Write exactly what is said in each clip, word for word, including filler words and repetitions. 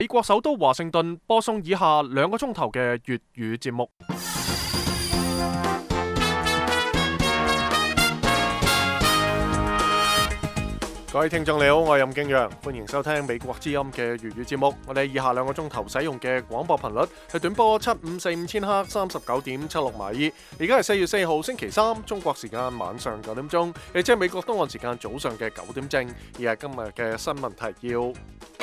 美國首都華盛頓播送以下兩個鐘頭嘅粵語節目。各位聽眾你好，我係任敬陽，歡迎收聽美國之音嘅粵語節目。我哋以下兩個鐘頭使用嘅廣播頻率係短波七五四五千赫三十九點七六米。而家係四月四號星期三，中國時間晚上九點鐘，亦即係美國東岸時間早上嘅九點正。而係今日嘅新聞提要。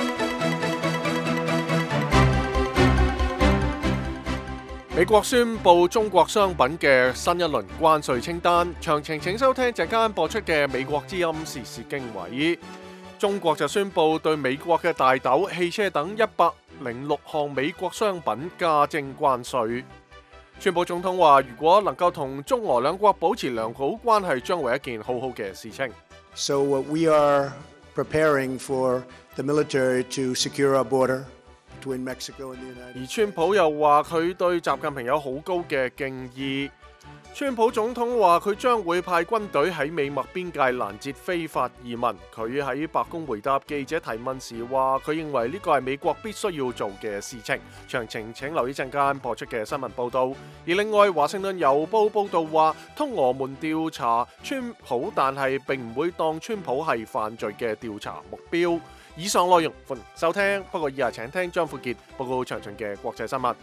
美國宣布中國商品嘅新一輪關稅清單，詳情請收聽陣間播出嘅美國之音時事經緯。中國就宣布對美國嘅大豆、汽車等一百零六項美國商品加徵關稅。川普總統話，如果能夠同中俄兩國保持良好關係，將會係一件好好嘅事情。 So we are preparing for the military to secure our border. 而川普又話佢對習近平有好高嘅敬意。川普總統話佢將會派軍隊喺美墨邊界攔截非法移民。佢喺白宮回答記者提問時話，佢認為呢個係美國必須要做嘅事情。詳情請留意陣間播出嘅新聞報道。而另外，華盛頓郵報報道話，通俄門調查川普，但係並唔會當川普係犯罪嘅調查目標。以上內容歡迎收聽，不過以下請聽張富傑報告詳盡嘅國際新聞。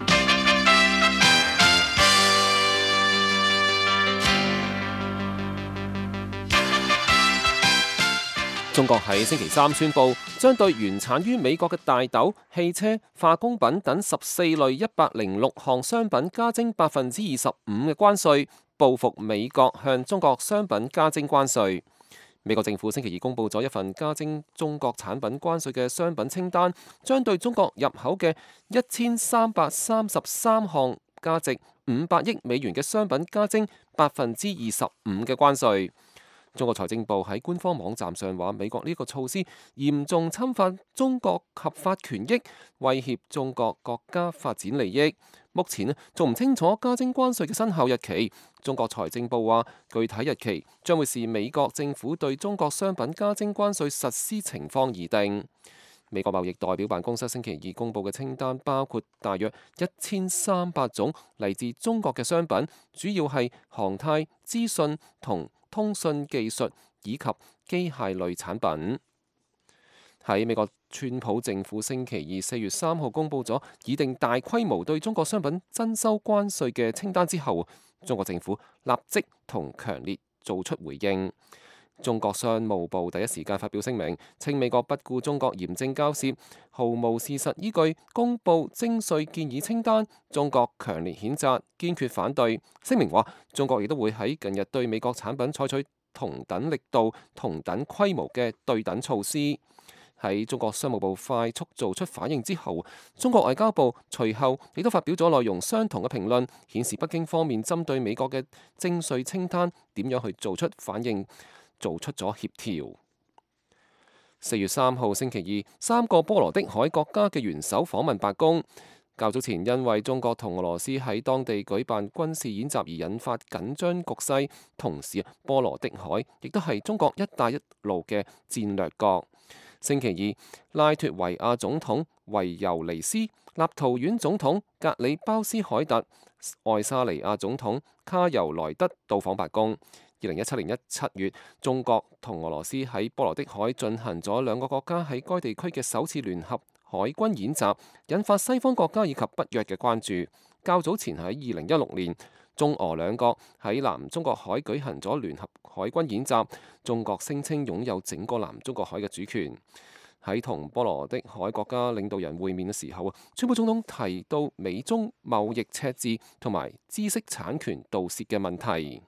中國喺星期三宣布，將對原產於美國嘅大豆、汽車、化工品等十四類一百零六項商品加徵百分之二十五嘅關稅，報復美國向中國商品加徵關稅。美國政府星期二公布咗一份加徵中國產品關稅嘅商品清單，將對中國入口嘅一千三百三十三項價值五百億美元嘅商品加徵百分之二十五嘅關稅。中國財政部喺官方網站上話，美國呢個措施嚴重侵犯中國合法權益，威脅中國國家發展利益。目前仲唔清楚加徵關稅嘅生效日期。中國財政部話，具體日期將會視美國政府對中國商品加徵關稅實施情況而定。美國貿易代表辦公室星期二公布嘅清單包括大約一千三百種嚟自中國嘅商品，主要係航太、資訊同通訊技術以及機械類產品。喺美國川普政府星期二四月三號公布咗擬定大規模對中國商品徵收關稅嘅清單之後，中國政府立即同強烈做出回應。中國商務部第一時間發表聲明，稱美國不顧中國嚴正交涉，毫無事實依據公布徵稅建議清單，中國強烈譴責，堅決反對。聲明話，中國亦都會喺近日對美國產品採取同等力度、同等規模嘅對等措施。喺中國商務部快速做出反應之後，中國外交部隨後亦都發表咗內容相同嘅評論，顯示北京方面針對美國嘅徵稅清單點樣去做出反應，做出咗協調。四月三號星期二，三個波羅的海國家嘅元首訪問白宮。較早前因為中國同俄羅斯喺當地舉辦軍事演習而引發緊張局勢，同時波羅的海亦都係中國一帶一路嘅戰略國。星期二，拉脫維亞總統維尤尼斯、立陶宛總統格里鮑斯凱特、愛沙尼亞總統卡尤萊德到訪白宮。二零一七年一七月，中國同俄羅斯喺波羅的海進行咗兩個國家喺該地區嘅首次聯合海軍演習，引發西方國家以及北約嘅關注。較早前喺二零一六年，中俄兩國喺南中國海舉行咗聯合海軍演習，中國聲稱擁有整個南中國海嘅主權。喺同波羅的海國家領導人會面嘅時候，川普總統提到美中貿易赤字同埋知識產權盜竊嘅問題。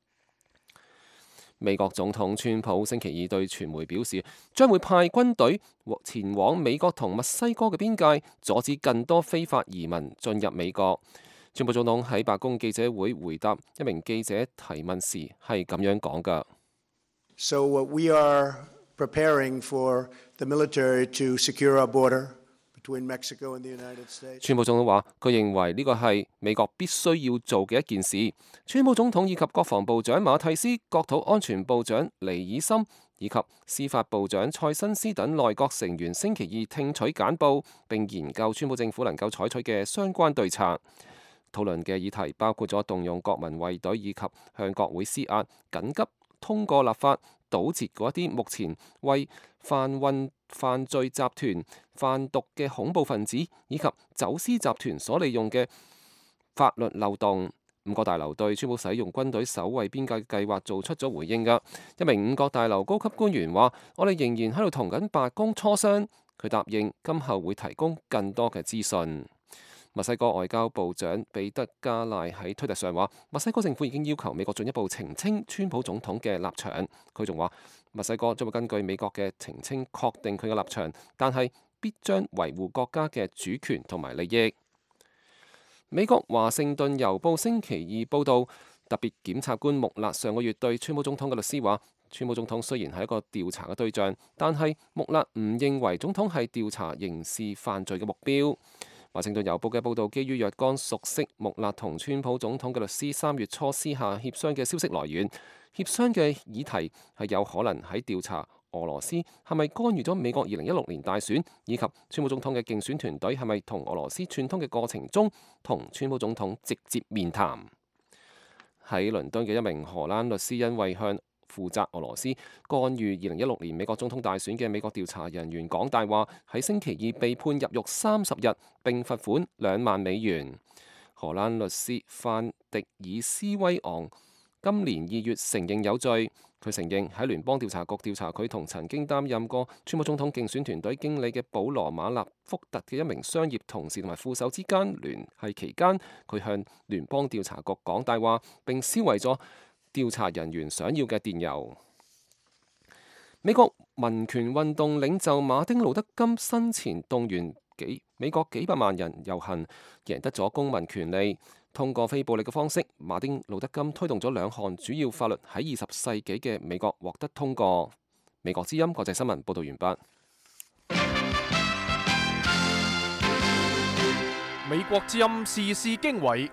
美國總統川普星期二對傳媒表示，將會派軍隊前往美國同墨西哥嘅邊界，阻止更多非法移民進入美國。川普總統喺白宮記者會回答一名記者提問時係咁樣講㗎。 So we are preparing for the military to secure our border between Mexico and the United States. 川普總統話，佢認為呢個係美國必須要做嘅一件事。川普總統以及國防部長馬蒂斯、國土安全部長尼爾森以及司法部長蔡新斯等內閣成員星期二聽取簡報，並研究川普政府能夠採取嘅相關對策。討論嘅議題包括咗動用國民衛隊以及向國會施壓，緊急通過立法，堵截嗰一啲目前為販運犯罪集團販毒嘅恐怖分子以及走私集團所利用嘅法律漏洞。五角大樓對川普使用軍隊守衛邊界嘅計劃做出咗回應㗎。一名五角大樓高級官員話：我哋仍然喺度同緊白宮磋商。佢答應今後會提供更多嘅資訊。墨西哥外交部長彼得加賴喺推特上話：墨西哥政府已經要求美國進一步澄清川普總統嘅立場。佢仲話：墨西哥將會根據美國嘅澄清確定佢嘅立場，但係必將維護國家嘅主權同埋利益。美國華盛頓郵報星期二報導，特別檢察官穆勒上個月對川普總統嘅律師話：川普總統雖然係一個調查嘅對象，但係穆勒唔認為總統係調查刑事犯罪嘅目標。華盛頓郵報嘅報導基於若干熟悉穆勒同川普總統嘅律師三月初私下協商嘅消息來源，協商嘅議題係有可能喺調查俄羅斯係咪干預咗美國二零一六年大選，以及川普總統嘅競選團隊係咪同俄羅斯串通嘅過程中，同川普總統直接面談。喺倫敦嘅一名荷蘭律師因為向負責俄羅斯干預二零一六年美國總統大選嘅美國調查人員講大話，喺星期二被判入獄三十日並罰款兩萬美元。荷蘭律師范迪爾斯威昂今年二月承認有罪。佢承認喺聯邦調查局調查佢同曾經擔任過川普總統競選團隊經理嘅保羅馬納福特嘅一名商業同事同埋副手之間聯繫期間，佢向聯邦調查局講大話，並銷毀咗調查人員想要嘅電郵。美國民權運動領袖馬丁路德金生前動員幾美國幾百萬人遊行，贏得咗公民權利。通過非暴力嘅方式，馬丁路德金推動咗兩項主要法律喺二十世紀嘅美國獲得通過。美國之音國際新聞報道完畢。 美國之音時事經緯，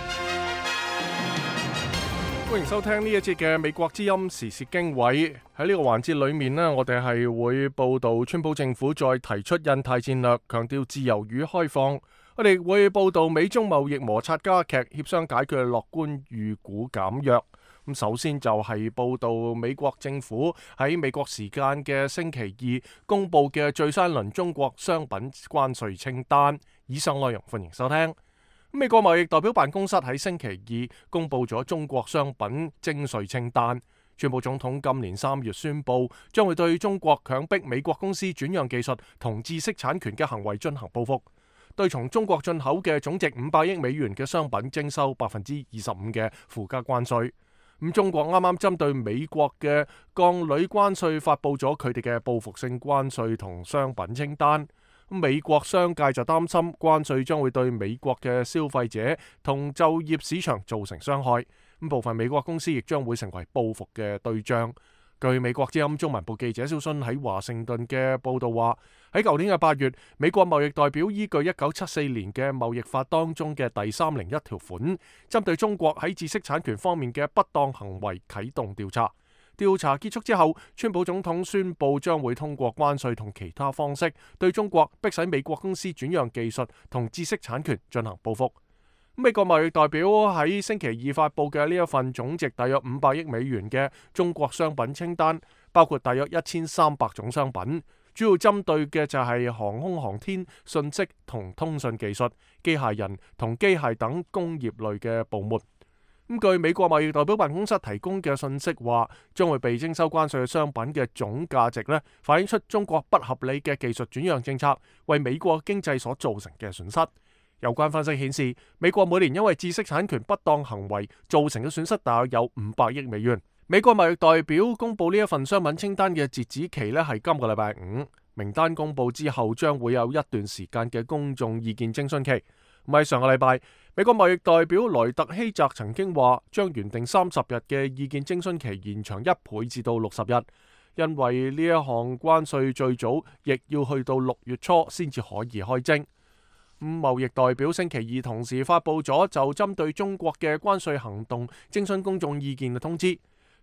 歡迎收聽呢一節嘅美國之音時事經緯。喺呢個環節裏面呢，我哋係會報道川普政府再提出印太戰略，強調自由與開放。我哋會報道美中貿易摩擦加劇，協商解決樂觀預估減弱。咁首先就係報道美國政府喺美國時間嘅星期二公布嘅最新一輪中國商品關稅清單。以上內容歡迎收聽。美國貿易代表辦公室喺星期二公布咗中國商品徵稅清單。川普總統今年三月宣布，將會對中國強迫美國公司轉讓技術同知識產權嘅行為進行報復。對從中國進口嘅總值五百億美元嘅商品徵收百分之二十五嘅附加關稅。咁中國啱啱針對美國嘅鋼鋁關稅發布咗佢哋嘅報復性關稅同商品清單。美國商界就擔心關稅將會對美國嘅消費者同就業市場造成傷害。咁部分美國公司亦將會成為報復嘅對象。據美國之音中文部記者蕭勳喺華盛頓嘅報道話，喺舊年嘅八月，美國貿易代表依據一九七四年嘅貿易法當中嘅第三零一條款，針對中國喺知識產權方面嘅不當行為啟動調查。調查結束之後，川普總統宣布將會通過關稅同其他方式對中國迫使美國公司轉讓技術同知識產權進行報復。美國貿易代表喺星期二發布嘅呢一份總值大約五百億美元嘅中國商品清單，包括大約一千三百種商品，主要針對嘅就係航空航天、信息同通訊技術、機械人同機械等工業類嘅部門。咁據美國貿易代表辦公室提供嘅信息話，將會被徵收關稅嘅商品嘅總價值呢，反映出中國不合理嘅技術轉讓政策為美國經濟所造成嘅損失。有關分析顯示，美國每年因為知識產權不當行為造成嘅損失大約有五百億美元。美國貿易代表公布呢一份商品清單嘅截止期呢係今個禮拜五，名單公布之後將會有一段時間嘅公眾意見徵詢期。咁喺上個禮拜，美國貿易代表萊特希澤曾經話，將原定三十日嘅意見徵詢期延長一倍至到六十日，因為呢一項關稅最早亦要去到六月初先至可以開徵。咁貿易代表星期二同時發布咗就針對中國嘅關稅行動徵詢公眾意見嘅通知。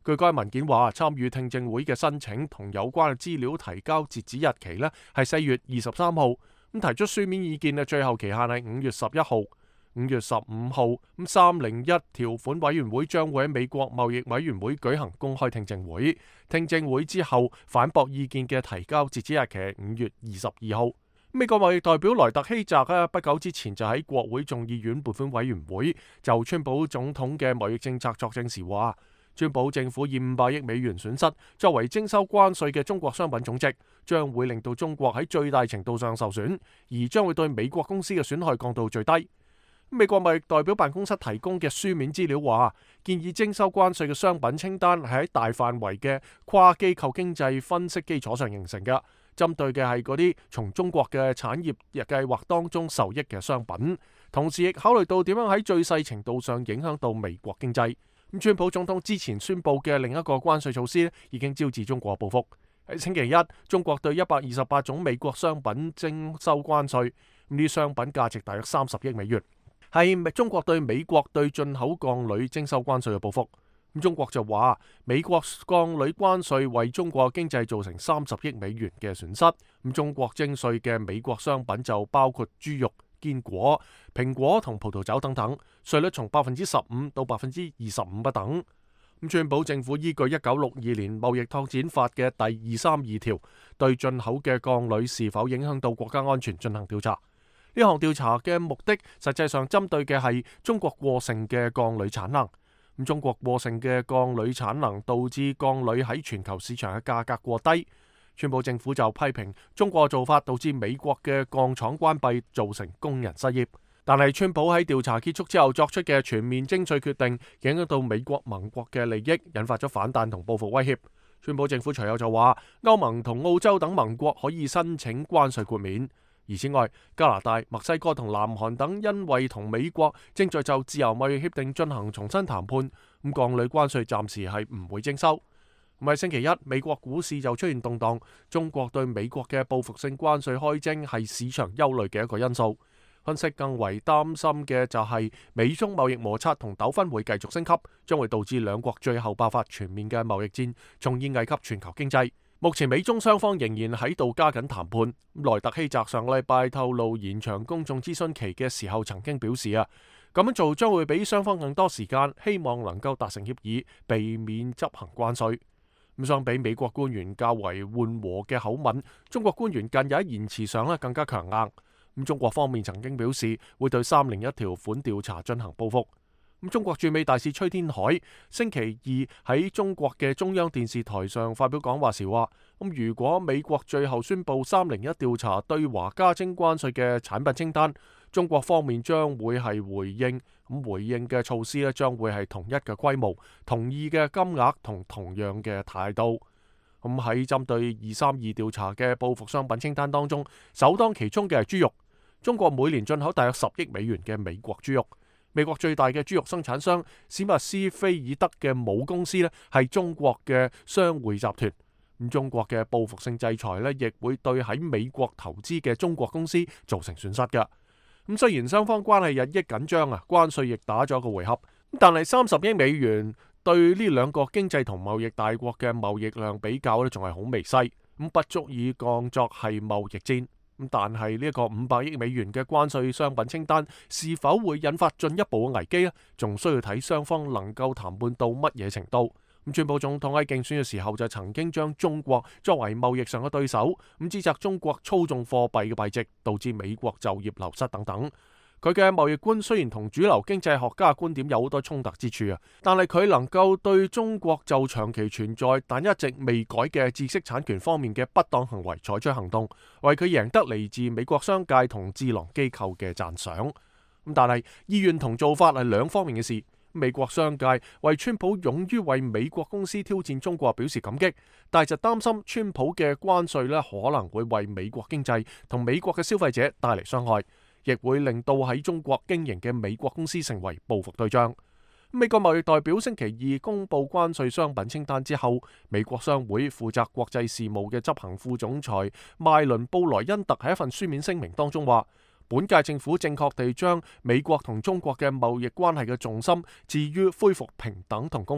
據該文件話，參與聽證會嘅申請同有關嘅資料提交截止日期呢係四月二十三號，咁提出書面意見嘅最後期限係五月十一號。五月十五號，咁三零一條款委員會將會喺美國貿易委員會舉行公開聽證會，聽證會之後反駁意見嘅提交截止日期係五月二十二號。美國貿易代表萊特希澤咧，不久之前就喺國會眾議院撥款委員會就川普總統嘅貿易政策作證時話，川普政府以五百億美元損失作為徵收關稅嘅中國商品總值，將會令到中國喺最大程度上受損，而將會對美國公司嘅損害降到最低。美國貿易代表辦公室提供嘅書面資料話，建議徵收關稅嘅商品清單係喺大範圍嘅跨機構經濟分析基礎上形成嘅，針對嘅係嗰啲從中國嘅產業計劃當中受益嘅商品，同時亦考慮到點樣喺最細程度上影響到美國經濟。咁川普總統之前宣布嘅另一個關稅措施已經招致中國報復。喺星期一，中國對一百二十八種美國商品徵收關稅，呢啲商品價值大約三十億美元。係中國對美國對進口鋼鋁徵收關稅嘅報復。咁中國就話美國鋼鋁關稅為中國經濟造成三十億美元嘅損失。咁中國徵稅嘅美國商品就包括豬肉、堅果、蘋果同葡萄酒等等，稅率從百分之十五到百分之二十五不等。咁川普政府依據一九六二年貿易拓展法嘅第二三二條，對進口嘅鋼鋁是否影響到國家安全進行調查。呢項調查嘅目的，實際上針對嘅係中國過剩嘅鋼鋁產能。咁中國過剩嘅鋼鋁產能導致鋼鋁喺全球市場嘅價格過低。川普政府就批評中國做法導致美國嘅鋼廠關閉，造成工人失業。但係川普喺調查結束之後作出嘅全面徵稅決定，影響到美國盟國嘅利益，引發咗反彈同報復威脅。川普政府隨後就話，歐盟同澳洲等盟國可以申請關稅豁免。而此外，加拿大、墨西哥同南韓等因為同美國正在就自由貿易協定進行重新談判，咁鋼鋁關稅暫時係唔會徵收。咁喺星期一，美國股市就出現動盪，中國對美國嘅報復性關稅開徵係市場憂慮嘅一個因素。分析更為擔心嘅就係美中貿易摩擦同糾紛會繼續升級，將會導致兩國最後爆發全面嘅貿易戰，從而危及全球經濟。目前美中雙方仍然喺度加緊談判。萊特希澤上禮拜透露延長公眾諮詢期嘅時候，曾經表示啊，咁樣做將會俾雙方更多時間，希望能夠達成協議，避免執行關稅。咁相比美國官員較為緩和嘅口吻，中國官員近日喺言辭上咧更加強硬。咁中國方面曾經表示會對三零一條款調查進行報復。咁中國駐美大使崔天凱星期二喺中國嘅中央電視台上發表講話時話：咁如果美國最後宣布三零一調查對華加徵關稅嘅產品清單，中國方面將會係回應，咁回應嘅措施咧將會係同一嘅規模、同意嘅金額同同樣嘅態度。咁喺針對二三二調查嘅報復商品清單當中，首當其衝嘅係豬肉。中國每年進口大約十億美元嘅美國豬肉。美國最大嘅豬肉生產商史密斯菲爾德嘅母公司呢係中國嘅商匯集團。咁中國嘅報復性制裁呢亦會對喺美國投資嘅中國公司造成損失㗎。咁雖然雙方關係日益緊張啊，關稅亦打咗個回合，但係三十億美元對呢兩個經濟同貿易大國嘅貿易量比較呢仲係好微細，咁不足以降作係貿易戰。咁但係呢一個五百億美元嘅關稅商品清單是否會引發進一步嘅危機呢？仲需要睇雙方能夠談判到乜嘢程度。咁川普總統喺競選嘅時候就曾經將中國作為貿易上嘅對手，咁指責中國操縱貨幣嘅幣值，導致美國就業流失等等。佢嘅貿易觀雖然同主流經濟學家嘅觀點有好多衝突之處啊，但係佢能夠對中國就長期存在但一直未改嘅知識產權方面嘅不當行為採取行動，為佢贏得嚟自美國商界同智囊機構嘅讚賞。咁但係意願同做法係兩方面嘅事。美國商界為川普勇於為美國公司挑戰中國表示感激，但係就擔心川普嘅關稅咧可能會為美國經濟同美國嘅消費者帶嚟傷害，亦會令到喺中國經營嘅美國公司成為報復對象。美國貿易代表星期二公布關稅商品清單之後，美國商會負責國際事務嘅執行副總裁邁倫布萊恩特喺一份書面聲明當中話，本屆政府正確地將美國同中國嘅貿易關係嘅重心置於恢復平等同公平，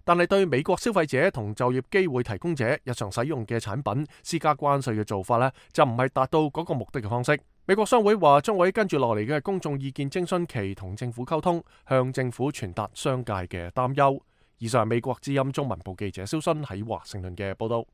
但係對美國消費者同就業機會提供者日常使用嘅產品施加關稅嘅做法呢，就唔係達到嗰個目的嘅方式。美國商會話將會跟住落嚟嘅公眾意見徵詢期同政府溝通，向政府傳達商界嘅擔憂。以上係美國之音中文部記者蕭勳喺華盛頓嘅報道。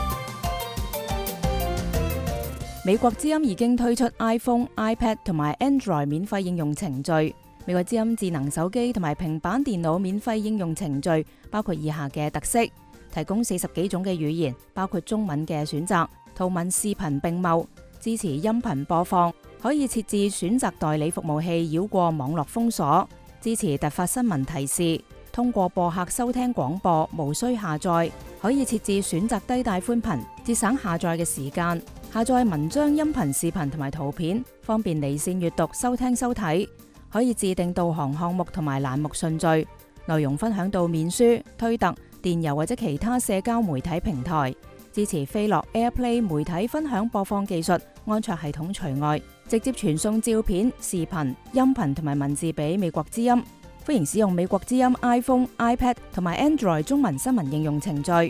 美國之音已經推出 iPhone、iPad 同埋 Android 免費應用程序。美國之音智能手機同埋平板電腦免費應用程序包括以下嘅特色：提供四十幾種嘅語言，包括中文嘅選擇，圖文視頻並茂，支持音頻播放，可以設置選擇代理服務器繞過網絡封鎖，支持突發新聞提示，通過播客收聽廣播，無需下載，可以設置選擇低帶寬頻，節省下載嘅時間，下載文章、音頻、視頻同埋圖片，方便離線閱讀、收聽收睇，可以自定導航項目同埋欄目順序，內容分享到面書、推特、電郵或者其他社交媒體平台，支持飛樂 AirPlay 媒體分享播放技術，安卓系統除外，直接傳送照片、視頻、音頻同埋文字俾美國之音。歡迎使用美國之音 iPhone、iPad 同埋 Android 中文新聞應用程序。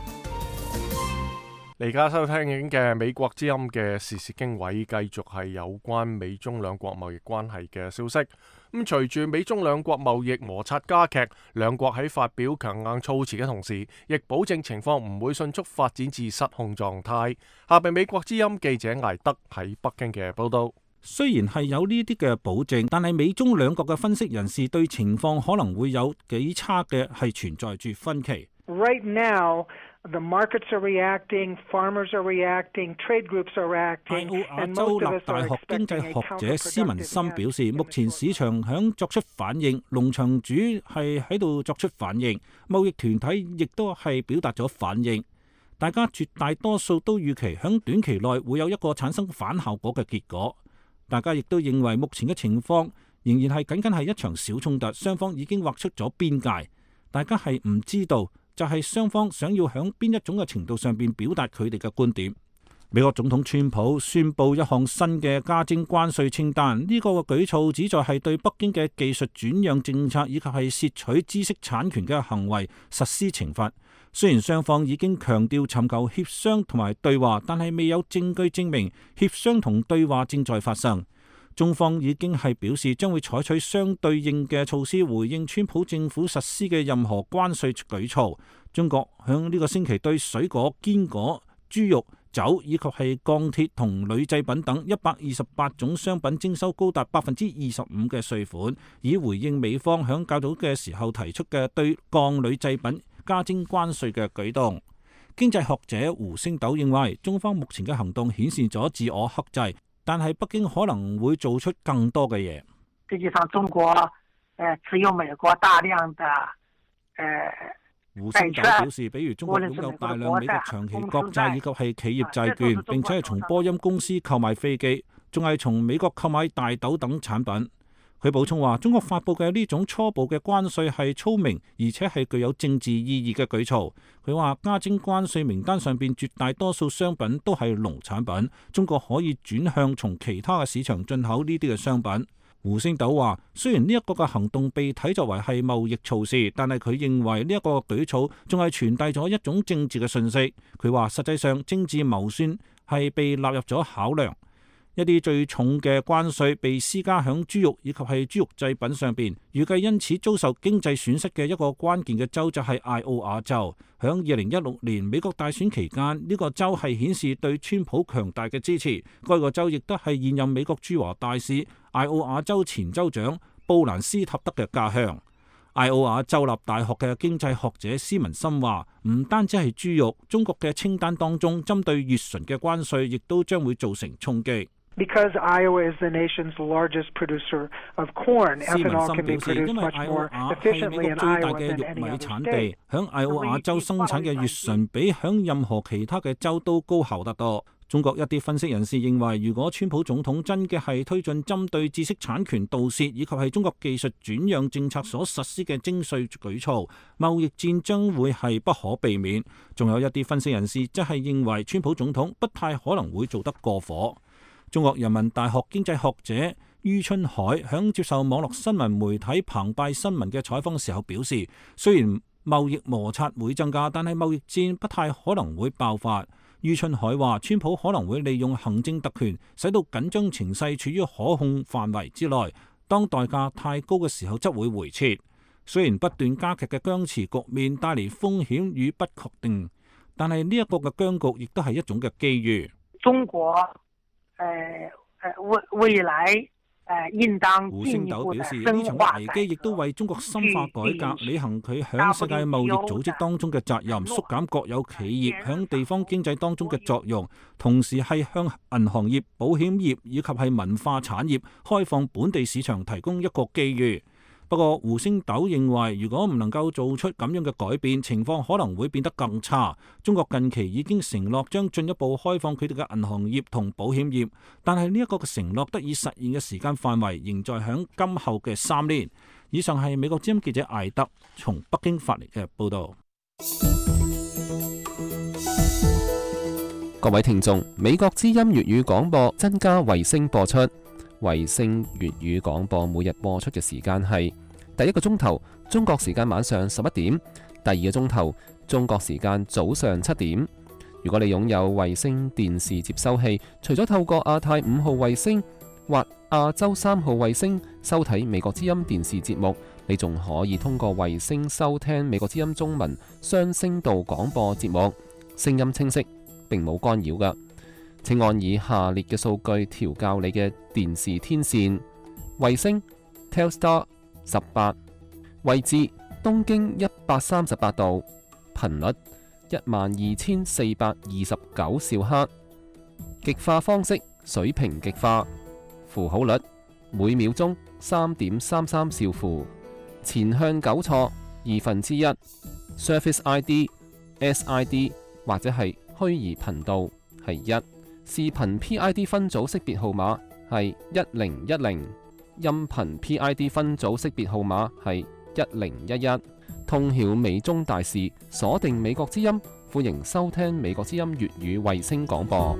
你而家收聽緊嘅美國之音嘅時事經緯，繼續係有關美中兩國貿易關係嘅消息。咁隨住美中兩國貿易摩擦加劇，兩國喺發表強硬措辭嘅同時，亦保證情況唔會迅速發展至失控狀態。下邊美國之音記者艾德喺北京嘅報道。 雖然係有呢啲嘅保證，但係美中兩國嘅分析人士對情況可能會有幾差嘅係存在住分歧。 Right now, the markets are reacting, farmers are reacting, trade groups are reacting. 艾奧瓦州立大學經濟學者施文森表示，目前市場響作出反應，農場主係喺度作出反應，貿易團體亦都係表達咗反應。大家絕大多數都預期響短期內會有一個產生反效果嘅結果。大家亦都認為目前嘅情況仍然係僅僅係一場小衝突，雙方已經劃出咗邊界。大家係唔知道，就係雙方想要響邊一種嘅程度上邊表達佢哋嘅觀點。美國總統川普宣布一項新嘅加徵關稅清單，呢、這個嘅舉措旨在係對北京嘅技術轉讓政策以及係竊取知識產權嘅行為實施懲罰。雖然雙方已經強調尋求協商同埋對話，但係未有證據證明協商同對話正在發生。中方已經係表示將會採取相對應嘅措施回應川普政府實施嘅任何關稅舉措。中國響呢個星期對水果、堅果、豬肉、酒以及係鋼鐵同鋁製品等一百二十八種商品徵收高達百分之二十五嘅稅款，以回應美方響較早嘅時候提出嘅對鋼鋁製品加徵關稅嘅舉動。經濟學者胡星斗認為，中方目前嘅行動顯示咗自我克制，但係北京可能會做出更多嘅嘢。 實際上，中國誒持有美國大量嘅誒。 胡星斗表示，比如中國擁有大量美國長期國債以及係企業債券，並且係從波音公司購買飛機，仲係從美國購買大豆等產品。佢補充話，中國發佈嘅呢種初步嘅關稅係聰明，而且係具有政治意義嘅舉措。佢話加徵關稅名單上邊絕大多數商品都係農產品，中國可以轉向從其他嘅市場進口呢啲嘅商品。胡星斗話，雖然呢一個嘅行動被睇作為係貿易措施，但係佢認為呢一個舉措仲係傳遞咗一種政治嘅訊息。佢話實際上政治謀算係被納入咗考量。一啲最重嘅關稅被施加響豬肉以及係豬肉製品上邊，預計因此遭受經濟損失嘅一個關鍵嘅州就係艾奧瓦州。響二零一六年美國大選期間，呢、這個州係顯示對川普強大嘅支持。該個州亦都係現任美國駐華大使艾奧瓦州前州長布蘭斯塔德嘅家鄉。艾奧瓦州立大學嘅經濟學者施文森話，唔單止係豬肉，中國嘅清單當中針對乙醇嘅關稅亦都將會造成衝擊。 Because Iowa is the nation's largest producer of corn, ethanol can be produced much more efficiently in Iowa than any other state. 響艾奧瓦州生產嘅乙醇比響任何其他嘅州都高效得多。中國一啲分析人士認為，如果川普總統真嘅係推進針對知識產權盜竊以及係中國技術轉讓政策所實施嘅徵稅舉措，貿易戰將會係不可避免。仲有一啲分析人士則係認為，川普總統不太可能會做得過火。中國人民大學經濟學者于春海響接受網絡新聞媒體澎湃新聞嘅採訪時候表示，雖然貿易摩擦會增加，但係貿易戰不太可能會爆發。于春海話，川普可能會利用行政特權，使到緊張情勢處於可控範圍之內。當代價太高嘅時候，則會回撤。雖然不斷加劇嘅僵持局面帶嚟風險與不確定，但係呢一個嘅僵局亦都係一種嘅機遇。 中國誒誒未未來誒應當胡星斗表示，呢場危機亦都為中國深化改革、履行佢響世界貿易組織當中嘅責任、縮減國有企業響地方經濟當中嘅作用，同時係向銀行業、保險業以及係文化產業開放本地市場提供一個機遇。不過，胡星斗認為，如果唔能夠做出咁樣嘅改變，情況可能會變得更差。中國近期已經承諾將進一步開放佢哋嘅銀行業同保險業，但係呢一個嘅承諾得以實現嘅時間範圍仍在響今後嘅三年。以上係美國之音記者艾德從北京發嚟嘅報導。 各位聽眾，美國之音粵語廣播增加衛星播出。衛星粵語廣播每日播出嘅時間係第一個鐘頭中國時間晚上十一點，第二個鐘頭中國時間早上七點。如果你擁有衛星電視接收器，除咗透過亞太五號衛星或亞洲三號衛星收睇美國之音電視節目，你仲可以通過衛星收聽美國之音中文雙聲道廣播節目，聲音清晰，並冇干擾㗎。請按以下列嘅數據調校你嘅電視天線：衛星 Telstar 十八，位置東經一百三十八度，頻率一萬二千四百二十九兆赫，極化方式水平極化，符號率每秒鐘三點三三兆符，前向糾錯二分之一 ，Surface I D、S I D 或者係虛擬頻道係一。視頻 P I D 分組識別號碼係一零一零，音頻 P I D 分組識別號碼係一零一一。通曉美中大事，鎖定美國之音，歡迎收聽美國之音粵語衛星廣播。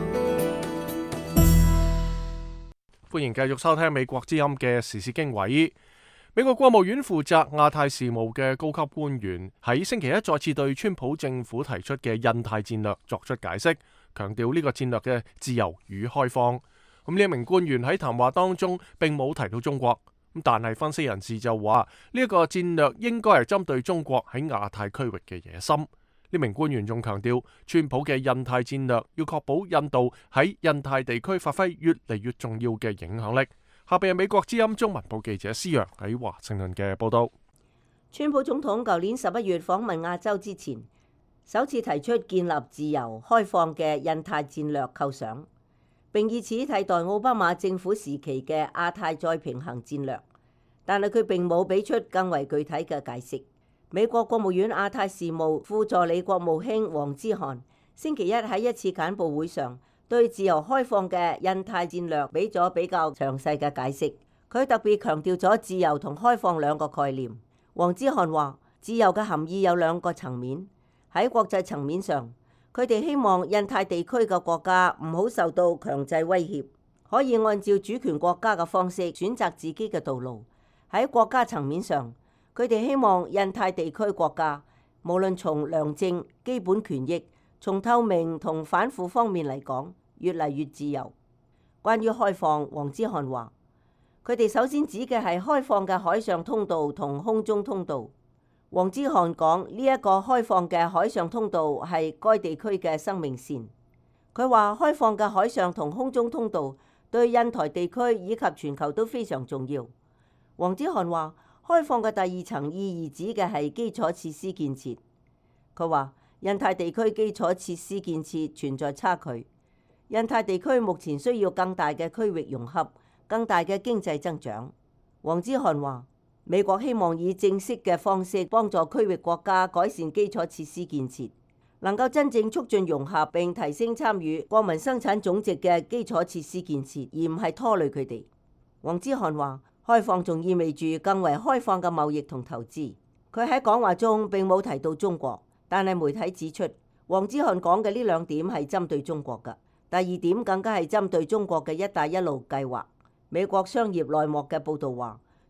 歡迎繼續收聽美國之音嘅時事經緯。美國國務院負責亞太事務嘅高級官員喺星期一再次對川普政府提出嘅印太戰略作出解釋，強調呢個戰略嘅自由與開放。咁呢一名官員喺談話當中並冇提到中國，咁但係分析人士就話呢一個戰略應該係針對中國喺亞太區域嘅野心。呢名官員仲強調，川普嘅印太戰略要確保印度喺印太地區發揮越嚟越重要嘅影響力。下邊係美國之音中文部記者施洋喺華盛頓嘅報道。 川普總統舊年十一月訪問亞洲之前，首次提出建立自由開放嘅印太戰略構想，並以此替代奧巴馬政府時期嘅亞太再平衡戰略。但係佢並冇俾出更為具體嘅解釋。美國國務院亞太事務副助理國務卿黃之涵星期一喺一次簡報會上，對自由開放嘅印太戰略俾咗比較詳細嘅解釋。佢特別強調咗自由同開放兩個概念。黃之涵話，自由嘅含義有兩個層面。喺國際層面上，佢哋希望印太地區嘅國家唔好受到強制威脅，可以按照主權國家嘅方式選擇自己嘅道路。喺國家層面上，佢哋希望印太地區國家無論從良政、基本權益、從透明同反腐方面嚟講，越嚟越自由。關於開放，黃之涵話，佢哋首先指嘅係開放嘅海上通道同空中通道。黃之涵講，呢一個開放嘅海上通道係該地區嘅生命線。佢話開放嘅海上同空中通道對印台地區以及全球都非常重要。黃之涵話，開放嘅第二層意義指嘅係基礎設施建設。佢話印太地區基礎設施建設存在差距，印太地區目前需要更大嘅區域融合，更大嘅經濟增長。黃之涵話，美國希望以正式嘅方式幫助區域國家改善基礎設施建設，能夠真正促進融合並提升參與國民生產總值嘅基礎設施建設，而唔係拖累佢哋。黃之涵話，開放仲意味住更為開放嘅貿易同投資。佢喺講話中並冇提到中國，但係媒體指出，黃之涵講嘅呢兩點係針對中國嘅。第二點更加係針對中國嘅一帶一路計劃。美國商業內幕嘅報導話，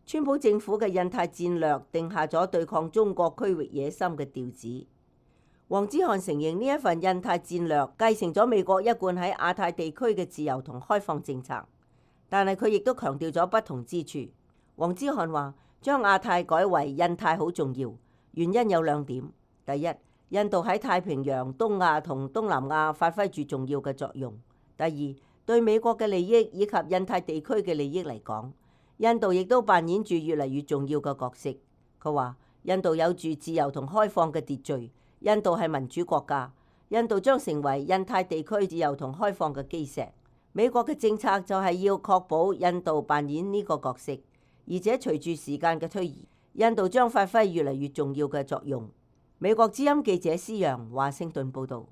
川普政府嘅印太戰略定下咗對抗中國區域野心嘅調子。黃之翰承認呢一份印太戰略繼承咗美國一貫喺亞太地區嘅自由同開放政策，但係佢亦都強調咗不同之處。黃之翰話：將亞太改為印太好重要，原因有兩點。第一，印度喺太平洋、東亞同東南亞發揮住重要嘅作用；第二，對美國嘅利益以及印太地區嘅利益嚟講，印度亦都扮演住越嚟越重要嘅角色。佢話：印度有住自由同開放嘅秩序，印度係民主國家，印度將成為印太地區自由同開放嘅基石。美國嘅政策就係要確保印度扮演呢個角色，而且隨住時間嘅推移，印度將發揮越嚟越重要嘅作用。美國之音記者施陽華盛頓報導。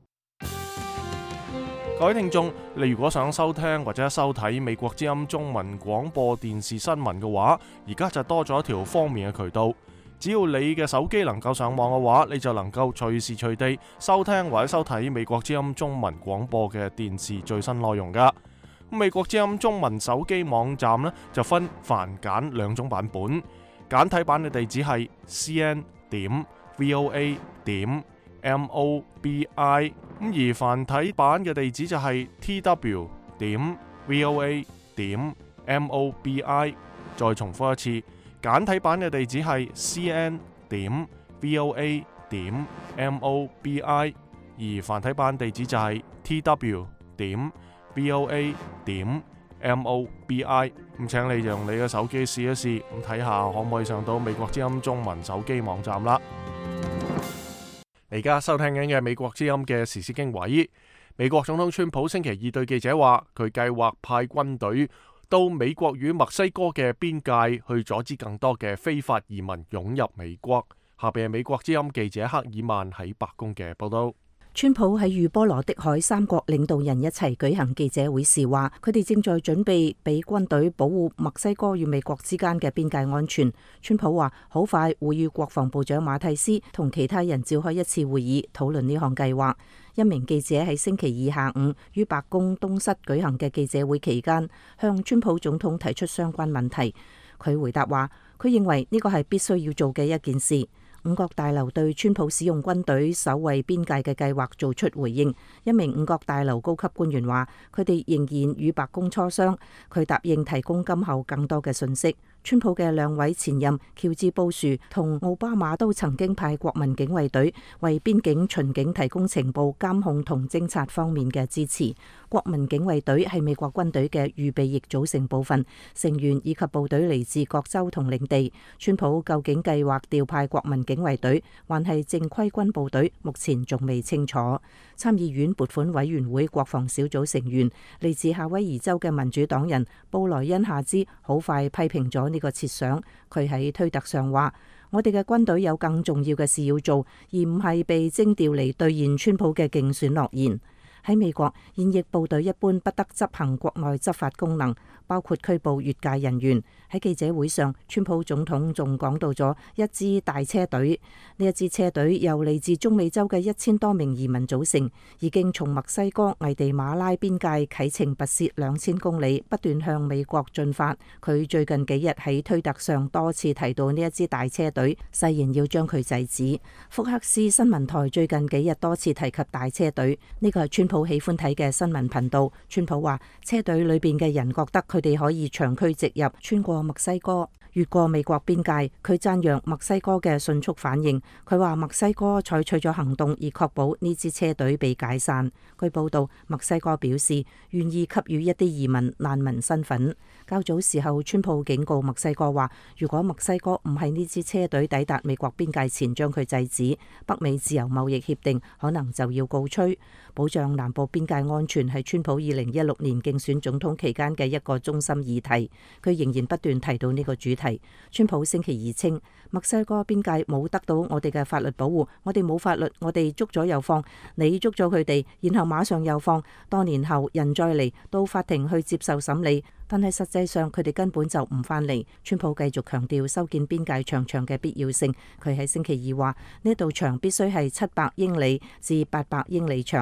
各位聽眾，你如果想收聽或者收睇美國之音中文廣播電視新聞嘅話，而家就多咗一條方便嘅渠道。只要你嘅手機能夠上網嘅話，你就能夠隨時隨地收聽或者收睇美國之音中文廣播嘅電視最新內容噶。美國之音中文手機網站呢，就分繁簡兩種版本，簡體版嘅地址係 c n 點 v o a 點 m o b i， 咁而繁體版嘅地址就係 t w 點 v o a 點 m o b i。再重複一次，簡體版嘅地址係 c n 點 v o a 點 m o b i， 而繁體版地址就係 t w 點 v o a 點 m o b i。 咁請你用你嘅手機試一試，咁睇下可唔可以上到美國之音中文手機網站啦。而家收聽緊嘅美國之音嘅時事經緯，美國總統川普星期二對記者話，佢計劃派軍隊到美國與墨西哥嘅邊界，去阻止更多嘅非法移民湧入美國。下邊係美國之音記者克爾曼喺白宮嘅報道。 川普喺與波羅的海三國領導人一齊舉行記者會時話，佢哋正在準備俾軍隊保護墨西哥與美國之間嘅邊界安全。川普話好快會與國防部長馬蒂斯同其他人召開一次會議，討論呢項計劃。一名記者喺星期二下午於白宮東室舉行嘅記者會期間，向川普總統提出相關問題。佢回答話，佢認為呢個係必須要做嘅一件事。五角大樓對川普使用軍隊守衛邊界嘅計劃做出回應。一名五角大樓高級官員話，佢哋仍然與白宮磋商，佢答應提供今後更多嘅信息。川普嘅兩位前任喬治布殊同奧巴馬都曾經派國民警衛隊為邊境巡警提供情報、監控同偵察方面嘅支持。國民警衛隊係美國軍隊嘅預備役組成部分，成員以及部隊嚟自各州同領地。川普究竟計劃調派國民警衛隊還係正規軍部隊，目前仲未清楚。參議院撥款委員會國防小組成員嚟自夏威夷州嘅民主黨人布萊恩夏茲好快批評咗呢個設想。佢喺推特上話，我哋嘅軍隊有更重要嘅事要做，而唔係被徵調嚟兌現川普嘅競選諾言。喺美國，現役部隊一般不得執行國內執法功能，包括拘捕越界人員。喺記者會上，川普總統仲講到咗一支大車隊。呢一支車隊由嚟自中美洲嘅一千多名移民組成，已經從墨西哥危地馬拉邊界啟程跋涉兩千公里，不斷向美國進發。佢最近幾日喺推特上多次提到呢一支大車隊，誓言要將佢制止。福克斯新聞台最近幾日多次提及大車隊，呢個係川普喜歡睇嘅新聞頻道。川普話車隊裏邊嘅人覺得佢哋可以長驅直入，穿過墨西哥，越過美國邊界。佢讚揚墨西哥嘅迅速反應。佢話墨西哥採取咗行動以確保呢支車隊被解散。據報道，墨西哥表示願意給予一啲移民難民身份。較早時候，川普警告墨西哥話，如果墨西哥唔係呢支車隊抵達美國邊界前將佢制止，北美自由貿易協定可能就要告吹。保障南部邊界安全係川普二零一六年競選總統期間嘅一個中心議題。佢仍然不斷提到呢個主題。川普星期二稱，墨西哥邊界冇得到我哋嘅法律保護，我哋冇法律，我哋捉咗又放，你捉咗佢哋，然後馬上又放，多年後人再嚟到法庭去接受審理，但係實際上佢哋根本就唔返嚟。川普繼續強調修建邊界長牆嘅必要性。佢喺星期二話，呢道牆必須係七百英里至八百英里長。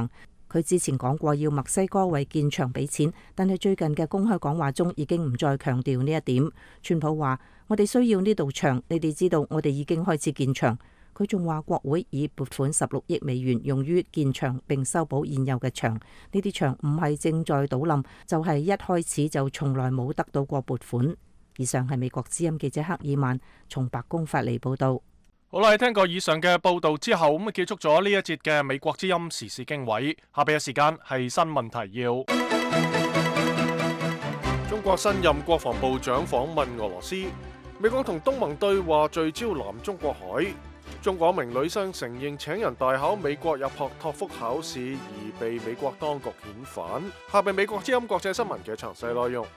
佢之前講過要墨西哥為建牆俾錢，但係最近嘅公開講話中已經唔再強調呢一點。川普話：我哋需要呢道牆，你哋知道我哋已經開始建牆。佢仲話國會已撥款十六億美元用於建牆並修補現有嘅牆，呢啲牆唔係正在倒冧，就係一開始就從來冇得到過撥款。以上係美國之音記者克爾曼從白宮發嚟報道。 好啦，聽過以上嘅報道之後，咁啊結束咗呢一節嘅美國之音時事經緯。下邊嘅時間係新聞提要。中國新任國防部長訪問俄羅斯，美國同東盟對話聚焦南中國海。中國一名女生承認請人代考美國入學托福考試而被美國當局遣返。下邊美國之音國際新聞嘅詳細內容。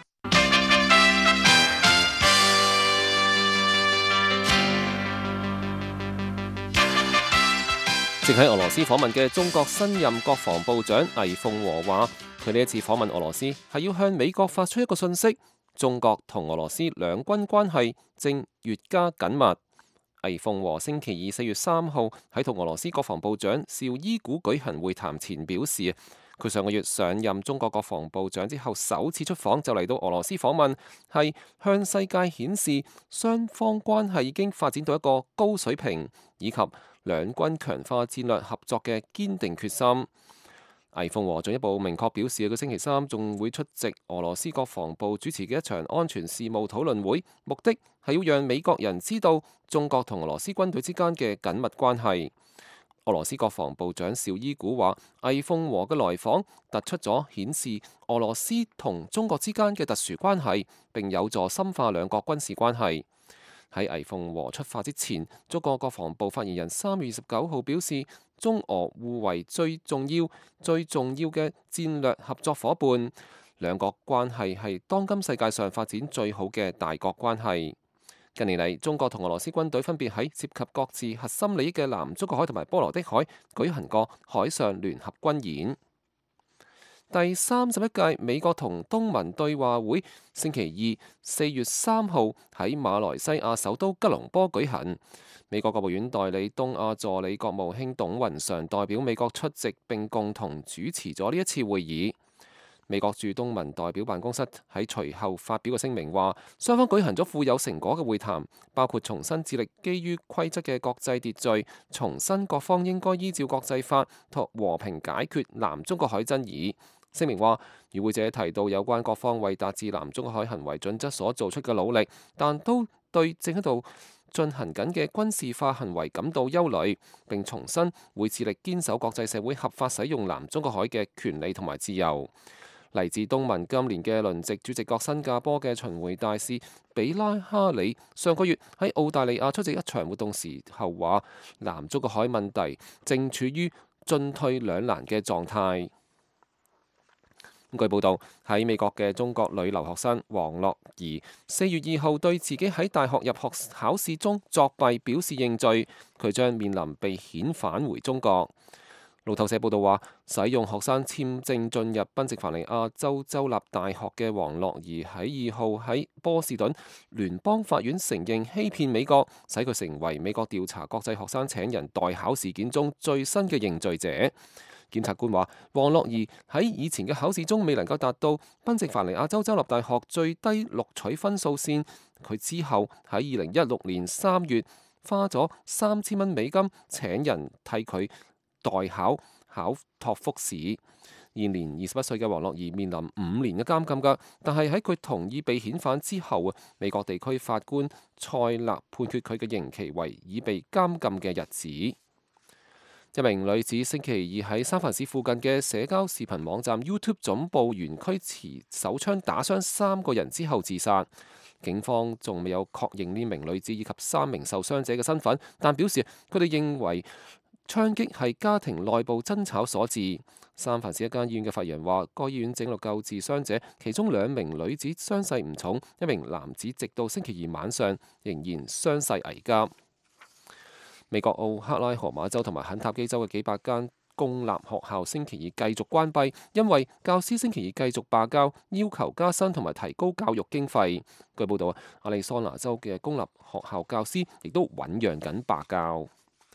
正喺俄羅斯訪問嘅中國新任國防部長魏鳳和話，佢呢一次訪問俄羅斯係要向美國發出一個訊息：中國同俄羅斯兩軍關係正越加緊密。魏鳳和星期二四月三號喺同俄羅斯國防部長邵伊古舉行會談前表示，佢上個月上任中國國防部長之後首次出訪就嚟到俄羅斯訪問，係向世界顯示雙方關係已經發展到一個高水平，以及兩軍強化戰略合作嘅堅定決心。魏鳳和進一步明確表示，佢星期三仲會出席俄羅斯國防部主持嘅一場安全事務討論會，目的係要讓美國人知道中國同俄羅斯軍隊之間嘅緊密關係。俄羅斯國防部長邵伊古話，魏鳳和嘅來訪突出咗顯示俄羅斯同中國之間嘅特殊關係，並有助深化兩國軍事關係。喺魏鳳和出發之前，中國國防部發言人三月二十九號表示，中俄互為最重要、最重要嘅戰略合作夥伴，兩國關係係當今世界上發展最好嘅大國關係。近年嚟，中國同俄羅斯軍隊分別喺涉及各自核心利益嘅南中國海同埋波羅的海舉行過海上聯合軍演。第三十一屆美國同東盟對話會星期二四月三號喺馬來西亞首都吉隆坡舉行。美國國務院代理東亞助理國務卿董雲常代表美國出席並共同主持咗呢一次會議。美國駐東盟代表辦公室喺隨後發表嘅聲明話，雙方舉行咗富有成果嘅會談，包括重新致力基於規則嘅國際秩序，重申各方應該依照國際法同和平解決南中國海爭議。聲明話，與會者提到有關各方為達至南中國海行為準則所做出嘅努力，但都對正喺度進行緊嘅軍事化行為感到憂慮，並重申會致力堅守國際社會合法使用南中國海嘅權利同埋自由。嚟自東盟今年嘅輪值主席國新加坡嘅巡迴大使比拉哈里上個月喺澳大利亞出席一場活動時候話，南中國海問題正處於進退兩難嘅狀態。據報道，喺美國嘅中國女留學生王樂儀四月二號對自己喺大學入學考試中作弊表示認罪，佢將面臨被遣返回中國。路透社報道話，使用學生簽證進入賓夕凡尼亞州州立大學嘅王樂儀喺二號喺波士頓聯邦法院承認欺騙美國，使佢成為美國調查國際學生請人代考事件中最新嘅認罪者。檢察官話，王樂儀喺以前嘅考試中未能夠達到賓夕凡尼亞州州立大學最低錄取分數線，佢之後喺二零一六年三月花咗三千蚊美金請人替佢代考考托福試。現年二十一歲嘅王樂儀面臨五年嘅監禁㗎，但係喺佢同意被遣返之後啊，美國地區法官塞勒判決佢嘅刑期為已被監禁嘅日子。一名女子星期二喺三藩市附近嘅社交視頻網站 YouTube 總部園區持手槍打傷三個人之後自殺。警方仲未有確認呢名女子以及三名受傷者嘅身份，但表示佢哋認為槍擊係家庭內部爭吵所致。三藩市一間醫院嘅發言人話，該醫院整錄救治傷者，其中兩名女子傷勢唔重，一名男子直到星期二晚上仍然傷勢危急。美國奧克拉荷馬州同埋肯塔基州嘅幾百間公立學校星期二繼續關閉，因為教師星期二繼續罷交，要求加薪同埋提高教育經費。據報道，亞利桑那州嘅公立學校教師亦都醞釀緊罷教。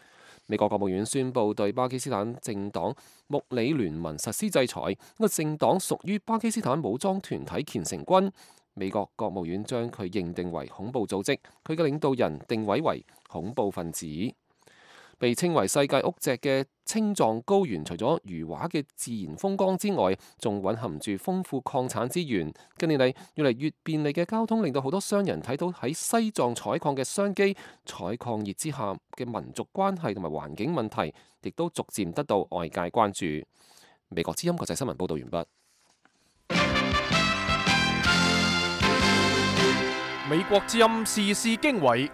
美國國務院宣布對巴基斯坦政黨穆里聯盟實施制裁，呢個政黨屬於巴基斯坦武裝團體虔誠軍。美國國務院將佢認定為恐怖組織，佢嘅領導人定位為恐怖分子。被稱為世界屋脊嘅青藏高原，除咗如畫嘅自然風光之外，仲蘊含住豐富礦產資源。近年嚟越嚟越便利嘅交通，令到好多商人睇到喺西藏採礦嘅商機。採礦熱之下嘅民族關係同埋環境問題，亦都逐漸得到外界關注。美國之音國際新聞報道完畢。 美國之音時事經緯。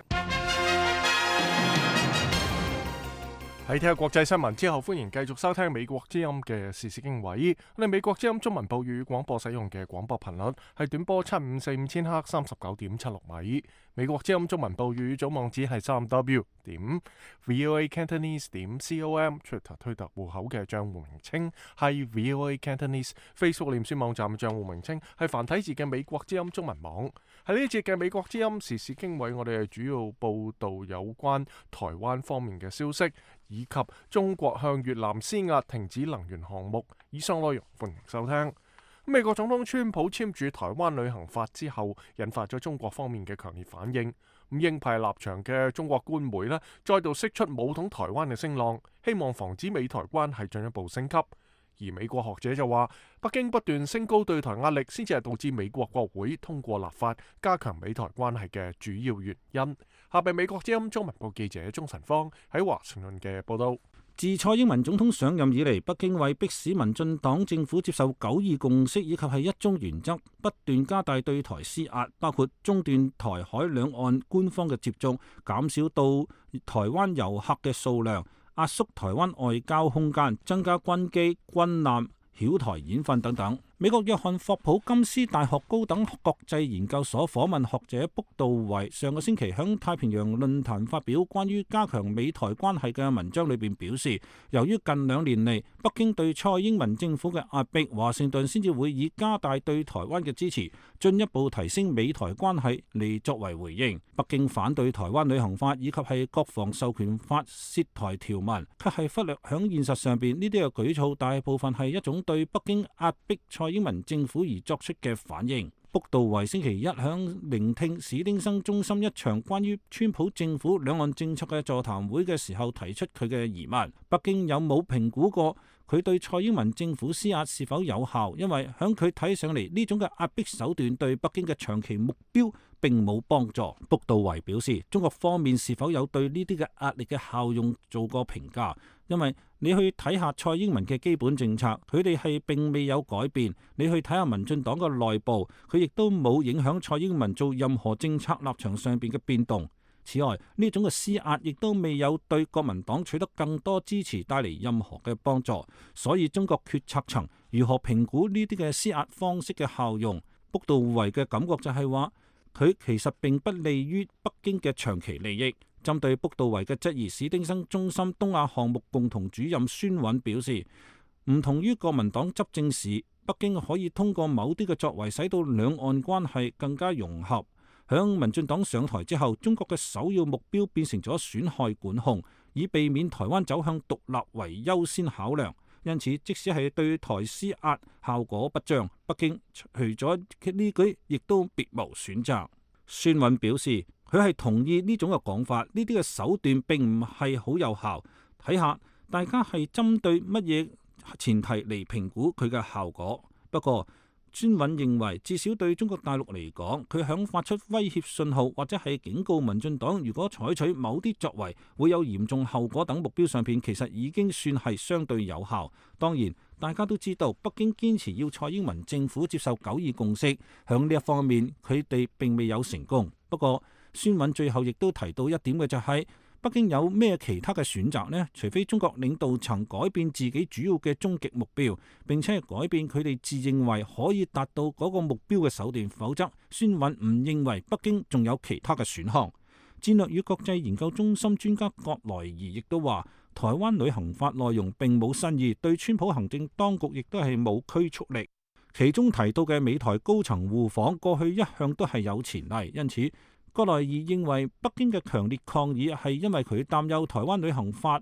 喺聽下國際新聞之後，歡迎繼續收聽美國之音嘅時事經緯。我哋美國之音中文報粵語廣播使用嘅廣播頻率係短波七五四五千赫三十九點七六米。美國之音中文報粵語總網址係三 w 點 voa cantonese 點 com，Twitter 推特戶口嘅賬戶名稱係 voa cantonese，Facebook 臉書網站嘅賬戶名稱係繁體字嘅美國之音中文網。喺呢一節嘅美國之音時事經緯，我哋係主要報道有關台灣方面嘅消息，以及中國向越南施壓停止能源項目。以上內容歡迎收聽。美國總統川普簽署台灣旅行法之後，引發咗中國方面嘅強烈反應。咁鷹派立場嘅中國官媒呢，再度釋出武統台灣嘅聲浪，希望防止美台關係進一步升級。而美國學者就話，北京不斷升高對台壓力，先至係導致美國國會通過立法加強美台關係嘅主要原因。下邊美國之音中文報記者鍾晨芳喺華盛頓嘅報道。 自蔡英文總統上任以嚟，北京為迫使民進黨政府接受九二共識以及係一中原則，不斷加大對台施壓，包括中斷台海兩岸官方嘅接觸，減少到台灣遊客嘅數量，壓縮台灣外交空間，增加軍機、軍艦、曉台演訓等等。美國約翰霍普金斯大學高等國際研究所訪問學者卜道維上個星期響太平洋論壇發表關於加強美台關係嘅文章裏邊表示，由於近兩年嚟北京對蔡英文政府嘅壓迫，華盛頓先至會以加大對台灣嘅支持，進一步提升美台關係嚟作為回應。北京反對台灣旅行法以及係國防授權法涉台條文，卻係忽略響現實上邊呢啲嘅舉措，大部分係一種對北京壓迫蔡英文政府而作出嘅反應。卜道維星期一響聆聽史丁生中心一場關於川普政府兩岸政策嘅座談會嘅時候，提出佢嘅疑問：北京有冇評估過佢對蔡英文政府施壓是否有效？因為響佢睇上嚟，呢種嘅壓迫手段對北京嘅長期目標並冇幫助。卜道維表示，中國方面是否有對呢啲嘅壓力嘅效用做過評價？因為你去睇下蔡英文嘅基本政策，佢哋係並未有改變。你去睇下民進黨嘅內部，佢亦都冇影響蔡英文做任何政策立場上邊嘅變動。此外，呢種嘅施壓亦都未有對國民黨取得更多支持帶嚟任何嘅幫助。所以中國決策層如何評估呢啲嘅施壓方式嘅效用？卜道維嘅感覺就係話，佢其實並不利於北京嘅長期利益。針對卜道維嘅質疑，史丁生中心東亞項目共同主任孫韻表示，唔同於國民黨執政時，北京可以通過某啲嘅作為，使到兩岸關係更加融合。響民進黨上台之後，中國嘅首要目標變成咗損害管控，以避免台灣走向獨立為優先考量。因此，即使係對台施壓效果不彰，北京除咗呢句，亦都別無選擇。孫韻表示，佢係同意呢種嘅講法，呢啲嘅手段並唔係好有效。睇下大家係針對乜嘢前提嚟評估佢嘅效果。不過，孫韻認為，至少對中國大陸嚟講，佢響發出威脅信號或者係警告民進黨，如果採取某啲作為會有嚴重後果等目標上邊，其實已經算係相對有效。當然，大家都知道，北京堅持要蔡英文政府接受九二共識，響呢一方面佢哋並未有成功。不過，孫韻最後亦都提到一點嘅就係、是，北京有咩其他嘅選擇呢？除非中國領導層改變自己主要嘅終極目標，並且係改變佢哋自認為可以達到嗰個目標嘅手段，否則孫韻唔認為北京仲有其他嘅選項。戰略與國際研究中心專家葛萊儀亦都話，台灣旅行法內容並冇新意，對川普行政當局亦都係冇拘束力。其中提到嘅美台高層互訪，過去一向都係有前例，因此，葛萊儀認為北京嘅強烈抗議係因為佢擔憂台灣旅行法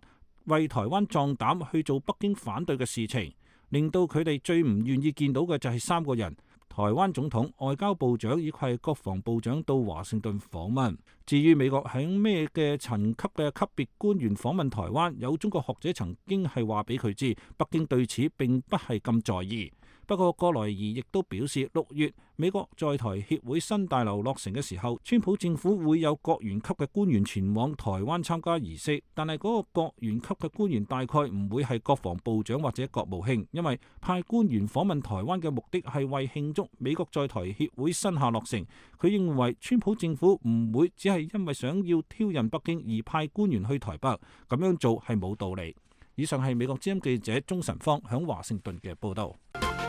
為台灣壯膽去做北京反對嘅事情，令到佢哋最唔願意見到嘅就係三個人：台灣總統、外交部長以及係國防部長到華盛頓訪問。至於美國喺咩嘅層級嘅級別官員訪問台灣，有中國學者曾經係話俾佢知，北京對此並不係咁在意。不過葛萊儀亦都表示，六月美國在台協會新大樓落成嘅時候，川普政府會有國員級嘅官員前往台灣參加儀式，但係嗰個國員級嘅官員大概唔會係國防部長或者國務卿，因為派官員訪問台灣嘅目的係為慶祝美國在台協會新廈落成。佢認為川普政府唔會只係因為想要挑釁北京而派官員去台北，咁樣做係冇道理。以上係美國之音記者鍾晨芳響華盛頓嘅報道。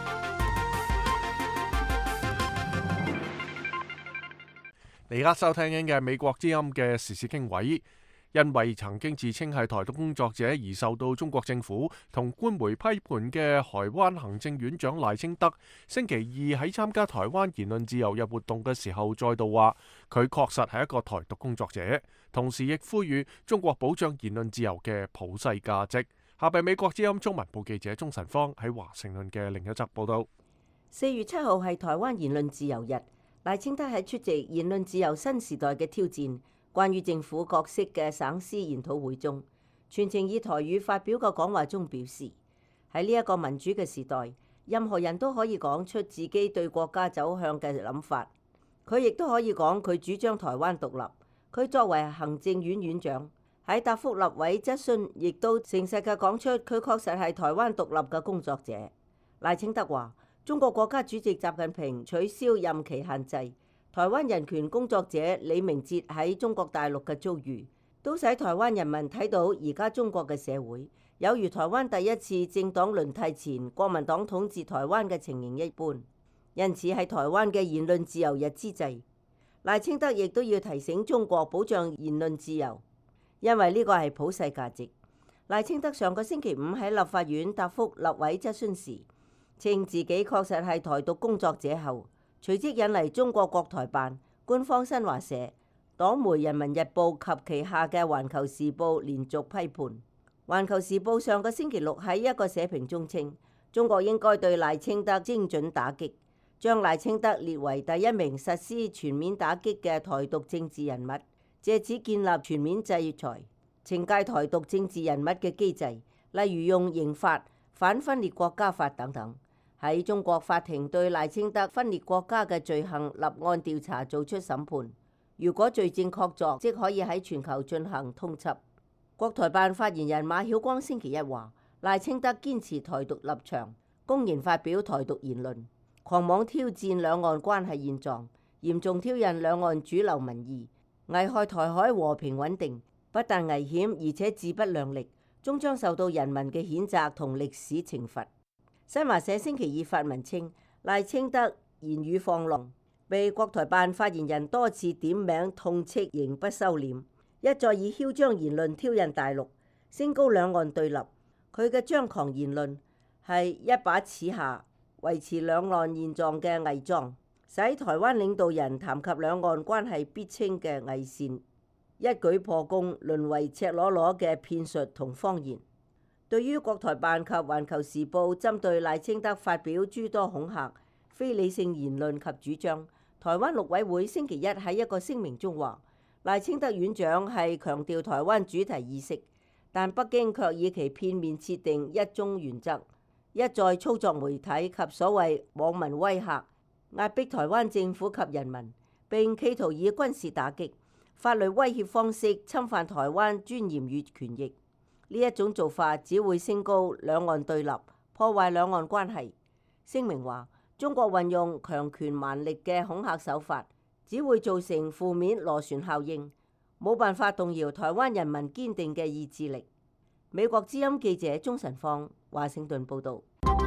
你而家收聽緊嘅美國之音嘅時事經緯，因為曾經自稱係台獨工作者而受到中國政府同官媒批判嘅台灣行政院長賴清德，星期二喺參加台灣言論自由日活動嘅時候，再度話佢確實係一個台獨工作者，同時亦呼籲中國保障言論自由嘅普世價值。下邊美國之音中文部記者鍾晨芳喺華盛頓嘅另一則報道。 四月七號係台灣言論自由日。賴清德喺出席言論自由新時代嘅挑戰關於政府角色嘅省思研討會中，全程以台語發表嘅講話中表示，喺呢一個民主嘅時代，任何人都可以講出自己對國家走向嘅諗法。佢亦都可以講佢主張台灣獨立。佢作為行政院院長喺答覆立委質詢，亦都誠實嘅講出佢確實係台灣獨立嘅工作者。賴清德話，中國國家主席習近平取消任期限制，台灣人權工作者李明哲喺中國大陸嘅遭遇，都使台灣人民睇到而家中國嘅社會有如台灣第一次政黨輪替前國民黨統治台灣嘅情形一般。因此喺台灣嘅言論自由日之際，賴清德亦都要提醒中國保障言論自由，因為呢個係普世價值。賴清德上個星期五喺立法院答覆立委質詢時，稱自己確實係台獨工作者後，隨即引嚟中國國台辦、官方新華社、黨媒人民日報及旗下嘅環球時報連續批判。環球時報上個星期六喺一個社評中稱，中國應該對賴清德精準打擊，將賴清德列為第一名實施全面打擊嘅台獨政治人物，藉此建立全面制裁、懲戒台獨政治人物嘅機制，例如用刑法、反分裂國家法等等。喺中國法庭對賴清德分裂國家嘅罪行立案調查做出審判，如果罪證確鑿，即可以喺全球進行通緝。國台辦發言人馬曉光星期一話，賴清德堅持台獨立場，公然發表台獨言論，狂妄挑戰兩岸關係現狀，嚴重挑釁兩岸主流民意，危害台海和平穩定，不但危險，而且自不量力，終將受到人民嘅譴責同歷史懲罰。新華社星期二發文稱，賴清德言語放浪，被國台辦發言人多次點名痛斥，仍不收斂，一再以囂張言論挑釁大陸，升高兩岸對立。佢嘅張狂言論係一把此下維持兩岸現狀嘅偽裝，使台灣領導人談及兩岸關係必稱嘅偽善，一舉破功，淪為赤裸裸嘅騙術同謊言。對於國台辦及環球時報針對賴清德發表諸多恐嚇、非理性言論及主張，台灣陸委會星期一喺一個聲明中話，賴清德院長係強調台灣主題意識，但北京卻以其片面設定一中原則，一再操作媒體及所謂網民威嚇，壓迫台灣政府及人民，並企圖以軍事打擊、法律威脅方式侵犯台灣尊嚴與權益。呢一種做法只會升高兩岸對立，破壞兩岸關係。聲明話，中國運用強權蠻力嘅恐嚇手法，只會造成負面螺旋效應，冇辦法動搖台灣人民堅定嘅意志力。美國之音記者鍾晨芳，華盛頓報導。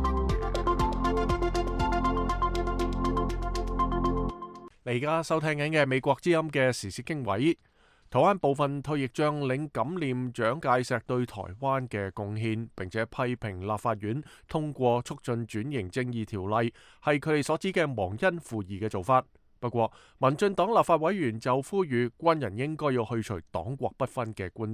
你而家收聽緊嘅美國之音嘅時事經緯。台灣部分退役將領感念蔣介石對台灣嘅貢獻，並且批評立法院通過促進轉型正義條例係佢哋所指嘅忘恩負義嘅做法。不過，民進黨立法委員就呼籲軍人應該要去除黨國不分嘅觀念。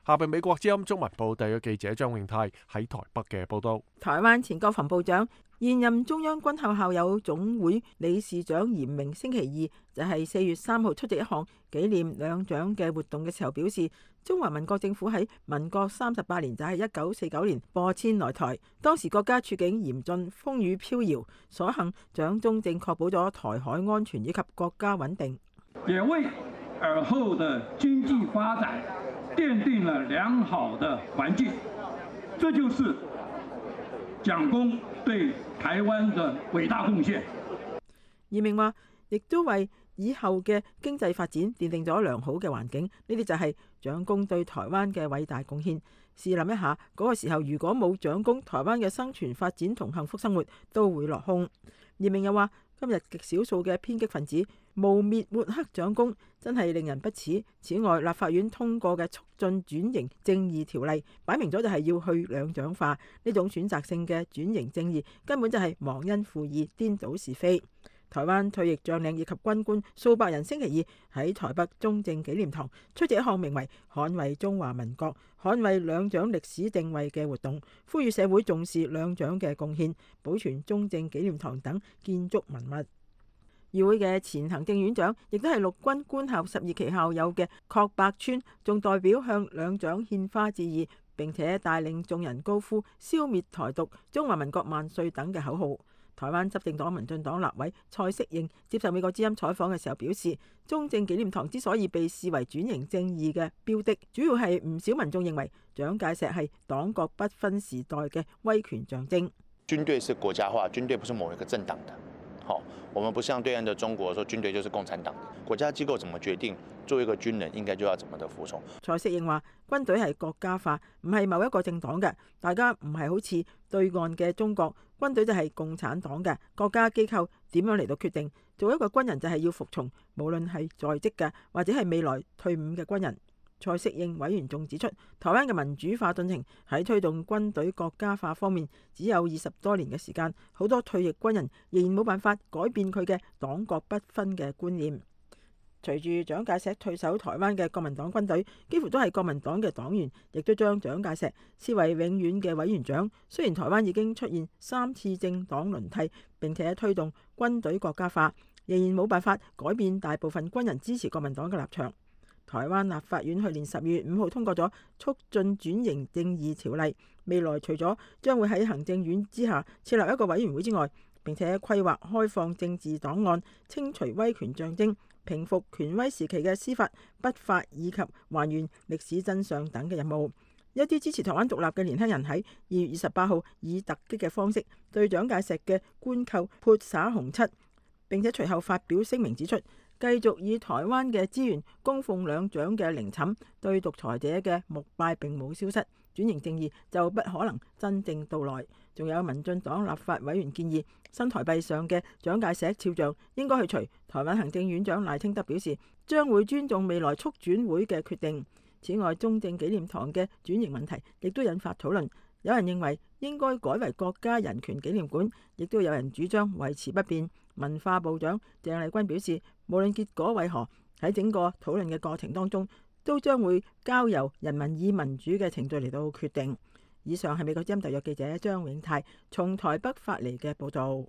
下邊美國之音中文部特約記者張永泰喺台北嘅報道。 台灣前國防部長、現任中央軍校校友總會理事長嚴明星期二就係四月三號出席一項紀念兩蔣嘅活動嘅時候表示，中華民國政府喺民國三十八年，就係一九四九年播遷來台，當時國家處境嚴峻，風雨飄搖，所幸蔣中正確保咗台海安全以及國家穩定， 也為爾後的經濟發展奠定了良好的環境。這就是蔣公對台灣的偉大貢獻。 嚴明話，亦都為以後嘅經濟發展奠定咗良好嘅環境。呢啲就係蔣公對台灣嘅偉大貢獻。試諗一下，嗰個時候如果冇蔣公，台灣嘅生存發展同幸福生活都會落空。嚴明又話，今日極少數嘅偏激分子污蔑抹黑蔣公，真係令人不齒。此外，立法院通過嘅促進轉型正義條例，擺明咗就係要去兩蔣化。呢種選擇性嘅轉型正義，根本就係忘恩負義、顛倒是非。台灣退役將領以及軍官數百人星期二喺台北中正紀念堂出席一項名為《捍衛中華民國、捍衛兩蔣歷史定位》嘅活動，呼籲社會重視兩蔣嘅貢獻，保存中正紀念堂等建築文物。議會嘅前行政院長，亦都係陸軍官校十二期校友嘅郝柏村，仲代表向兩蔣獻花致意，並且帶領眾人高呼消滅台獨、中華民國萬歲等嘅口號。台灣執政黨民進黨立委蔡適應接受美國之音採訪嘅時候表示，中正紀念堂之所以被視為轉型正義嘅標的，主要係唔少民眾認為蔣介石係黨國不分時代嘅威權象徵。 軍隊是國家化，軍隊不是某一個政黨的。好，我們不像對岸的中國，說軍隊就是共產黨。國家機構怎麼決定，作為一個軍人應該就要怎麼的服從。 蔡適應話，軍隊係國家化，唔係某一個政黨嘅，大家唔係好似對岸嘅中國，軍隊就係共產黨嘅。國家機構點樣嚟到決定，做一個軍人就係要服從，無論係在職嘅或者係未來退伍嘅軍人。蔡適應委員仲指出，台灣嘅民主化進程喺推動軍隊國家化方面只有二十多年嘅時間，好多退役軍人仍然冇辦法改變佢嘅黨國不分嘅觀念。隨住蔣介石退守台灣嘅國民黨軍隊，幾乎都係國民黨嘅黨員，亦都將蔣介石視為永遠嘅委員長。雖然台灣已經出現三次政黨輪替，並且推動軍隊國家化，仍然冇辦法改變大部分軍人支持國民黨嘅立場。台灣立法院去年十二月五號通過咗促進轉型正義條例，未來除咗將會喺行政院之下設立一個委員會之外，並且規劃開放政治檔案、清除威權象徵、平復權威時期嘅司法不法以及還原歷史真相等嘅任務。一啲支持台灣獨立嘅年輕人喺二月二十八號以突擊嘅方式對蔣介石嘅官寇潑灑紅漆，並且隨後發表聲明指出，繼續以台灣嘅資源供奉兩蔣嘅陵寢，對獨裁者嘅膜拜並冇消失，轉型正義就不可能真正到來。仲有民進黨立法委員建議，新台幣上嘅蔣介石肖像應該去除。台灣行政院長賴清德表示，將會尊重未來促轉會嘅決定。此外，中正紀念堂嘅轉型問題亦都引發討論。有人認為應該改為國家人權紀念館，亦都有人主張維持不變。文化部長鄭麗君表示，無論結果為何，喺整個討論嘅過程當中，都將會交由人民以民主嘅程序嚟到決定。以上係美國之音特約記者張永泰從台北發嚟嘅報導。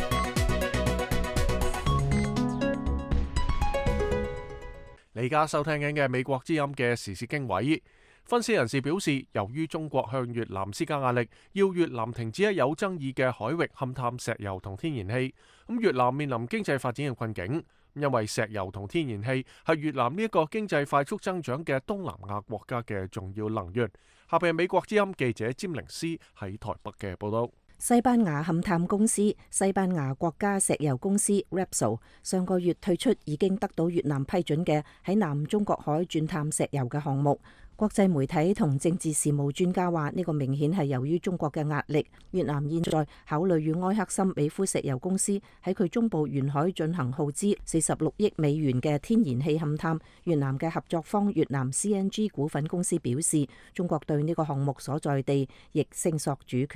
你而家收聽緊嘅美國之音嘅時事經緯。分析人士表示，由於中國向越南施加壓力，要越南停止喺有爭議嘅海域勘探石油同天然氣，咁越南面臨經濟發展嘅困境，因為石油同天然氣係越南呢一個經濟快速增長嘅東南亞國家嘅重要能源。下邊係美國之音記者詹寧斯喺台北嘅報道。 西班牙勘探公司西班牙國家石油公司 Repsol 上個月退出已經得到越南批准嘅喺南中國海鑽探石油嘅項目。國際媒體同政治事務專家話，呢個明顯係由於中國嘅壓力。越南現在考慮與埃克森美孚石油公司喺佢中部沿海進行耗資四十六億美元嘅天然氣勘探。越南嘅合作方越南 C N G 股份公司表示，中國對呢個項目所在地亦聲索主權。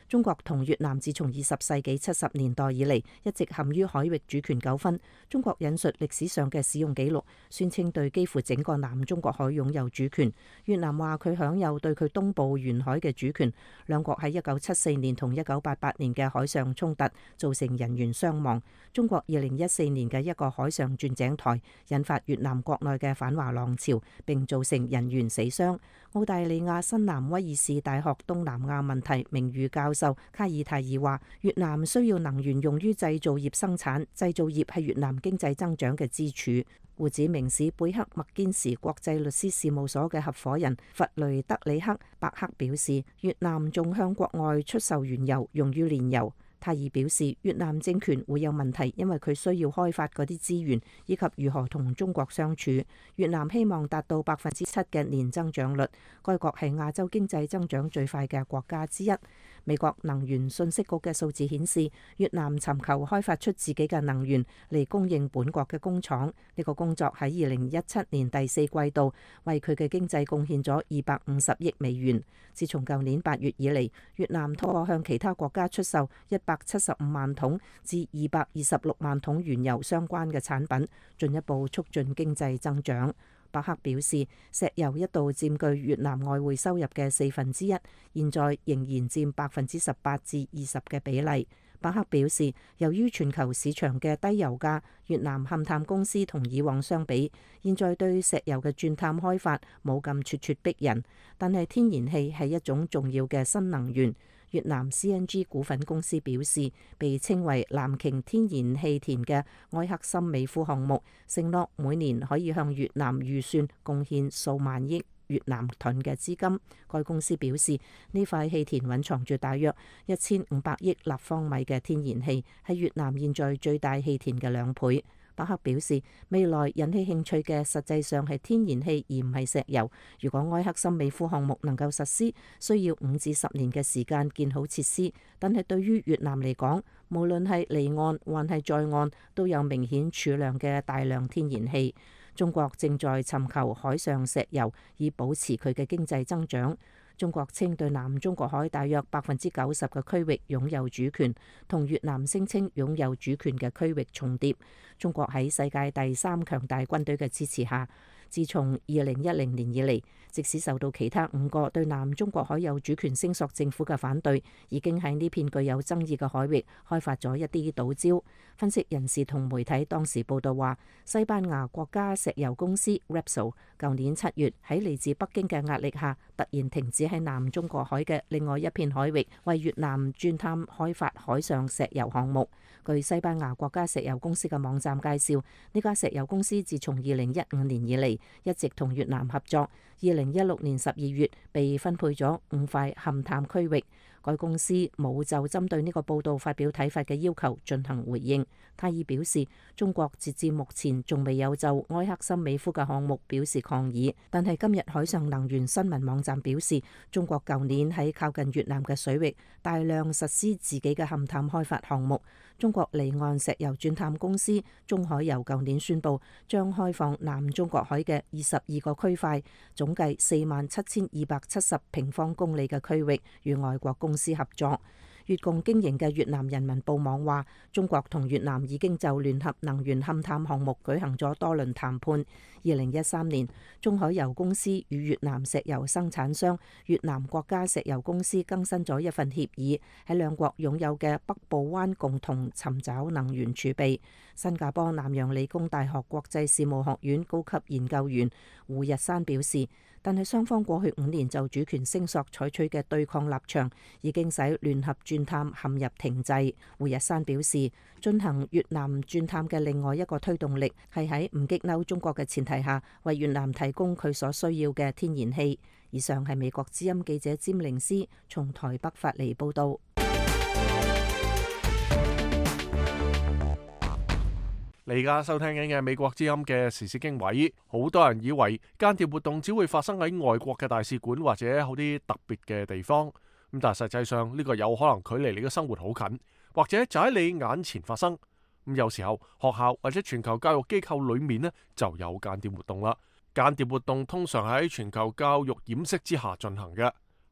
中國同越南自從二十世紀七十年代以嚟一直陷於海域主權糾紛。中國引述歷史上嘅使用記錄，宣稱對幾乎整個南中國海擁有主權。越南話佢享有對佢東部沿海嘅主權。兩國喺一九七四年同一九八八年嘅海上衝突造成人員傷亡。中國二零一四年嘅一個海上鑽井台引發越南國內嘅反華浪潮，並造成人員死傷。澳大利亞新南威爾士大學東南亞問題名譽教授卡爾泰爾話：越南需要能源用於製造業生產，製造業係越南經濟增長嘅支柱。胡志明市貝克麥堅時國際律師事務所嘅合夥人弗雷德里克伯克表示，越南仲向國外出售原油用於煉油。泰爾表示，越南政權會有問題，因為佢需要開發嗰啲資源，以及如何同中國相處。越南希望達到百分之七嘅年增長率，該國係亞洲經濟增長最快嘅國家之一。美國能源信息局嘅數字顯示，越南尋求開發出自己嘅能源嚟供應本國嘅工廠。呢個工作喺二零一七年第四季度為佢嘅經濟貢獻咗二百五十億美元。自從舊年八月以嚟，越南通過向其他國家出售一百七十五萬桶至二百二十六萬桶原油相關嘅產品，進一步促進經濟增長。伯克表示，石油一度佔據越南外匯收入嘅四分之一，現在仍然佔百分之十八至二十嘅比例。伯克表示，由於全球市場嘅低油價，越南勘探公司同以往相比，現在對石油嘅鑽探開發冇咁咄咄逼人，但係天然氣係一種重要嘅新能源。越南 C N G 股份公司表示，被稱為藍鯨天然氣田嘅埃克森美孚項目，承諾每年可以向越南預算貢獻數萬億越南盾嘅資金。該公司表示，呢塊氣田蘊藏住大約一千五百億立方米嘅天然氣，係越南現在最大氣田嘅兩倍。伯克表示，未來引起興趣嘅實際上係天然氣而唔係石油。如果埃克森美孚項目能夠實施，需要五至十年嘅時間建好設施，但係對於越南嚟講，無論係離岸還係在岸，都有明顯儲量嘅大量天然氣。中國正在尋求海上石油以保持佢嘅經濟增長。中國稱對南中國海大約百分之九十嘅區域擁有主權，同越南聲稱擁有主權嘅區域重疊。中國喺世界第三強大軍隊嘅支持下，自從二零一零年以嚟，即使受到其他五個對南中國海有主權聲索政府嘅反對，已經喺呢片具有爭議嘅海域開發咗一啲島礁。分析人士同媒體當時報道話，西班牙國家石油公司 Repsol 舊年七月喺嚟自北京嘅壓力下，突然停止喺南中國海嘅另外一片海域為越南鑽探開發海上石油項目。據西班牙國家石油公司嘅網站介紹，呢家石油公司自從二零一五年以嚟一直同越南合作。二零一六年十二月被分配咗五塊勘探區域。該公司冇就針對呢個報道發表睇法嘅要求進行回應。泰爾表示，中國截至目前仲未有就埃克森美孚嘅項目表示抗議，但係今日海上能源新聞網站表示，中國舊年喺靠近越南嘅水域大量實施自己嘅勘探開發項目。中國離岸石油鑽探公司中海油舊年宣布將開放南中國海嘅二十二個區塊，總計四萬七千二百七十平方公里嘅區域，與外國公司合作。越共經營嘅越南人民報網話，中國同越南已經就聯合能源勘探項目舉行咗多輪談判。二零一三年，中海油公司與越南石油生產商越南國家石油公司更新咗一份協議，喺兩國擁有嘅北部灣共同尋找能源儲備。新加坡南洋理工大學國際事務學院高級研究員胡日山表示，但係雙方過去五年就主權聲索採取嘅對抗立場，已經使聯合鑽探陷入停滯。胡日山表示，進行越南鑽探嘅另外一個推動力係喺唔激嬲中國嘅前提下，為越南提供佢所需要嘅天然氣。以上係美國之音記者詹玲斯從台北發嚟報道。 你而家收聽緊嘅美國之音嘅時事經緯，好多人以為間諜活動只會發生喺外國嘅大使館或者好啲特別嘅地方，咁但係實際上呢個有可能距離你嘅生活好近，或者就喺你眼前發生。咁有時候學校或者全球教育機構裏面呢就有間諜活動啦。間諜活動通常喺全球教育掩飾之下進行嘅。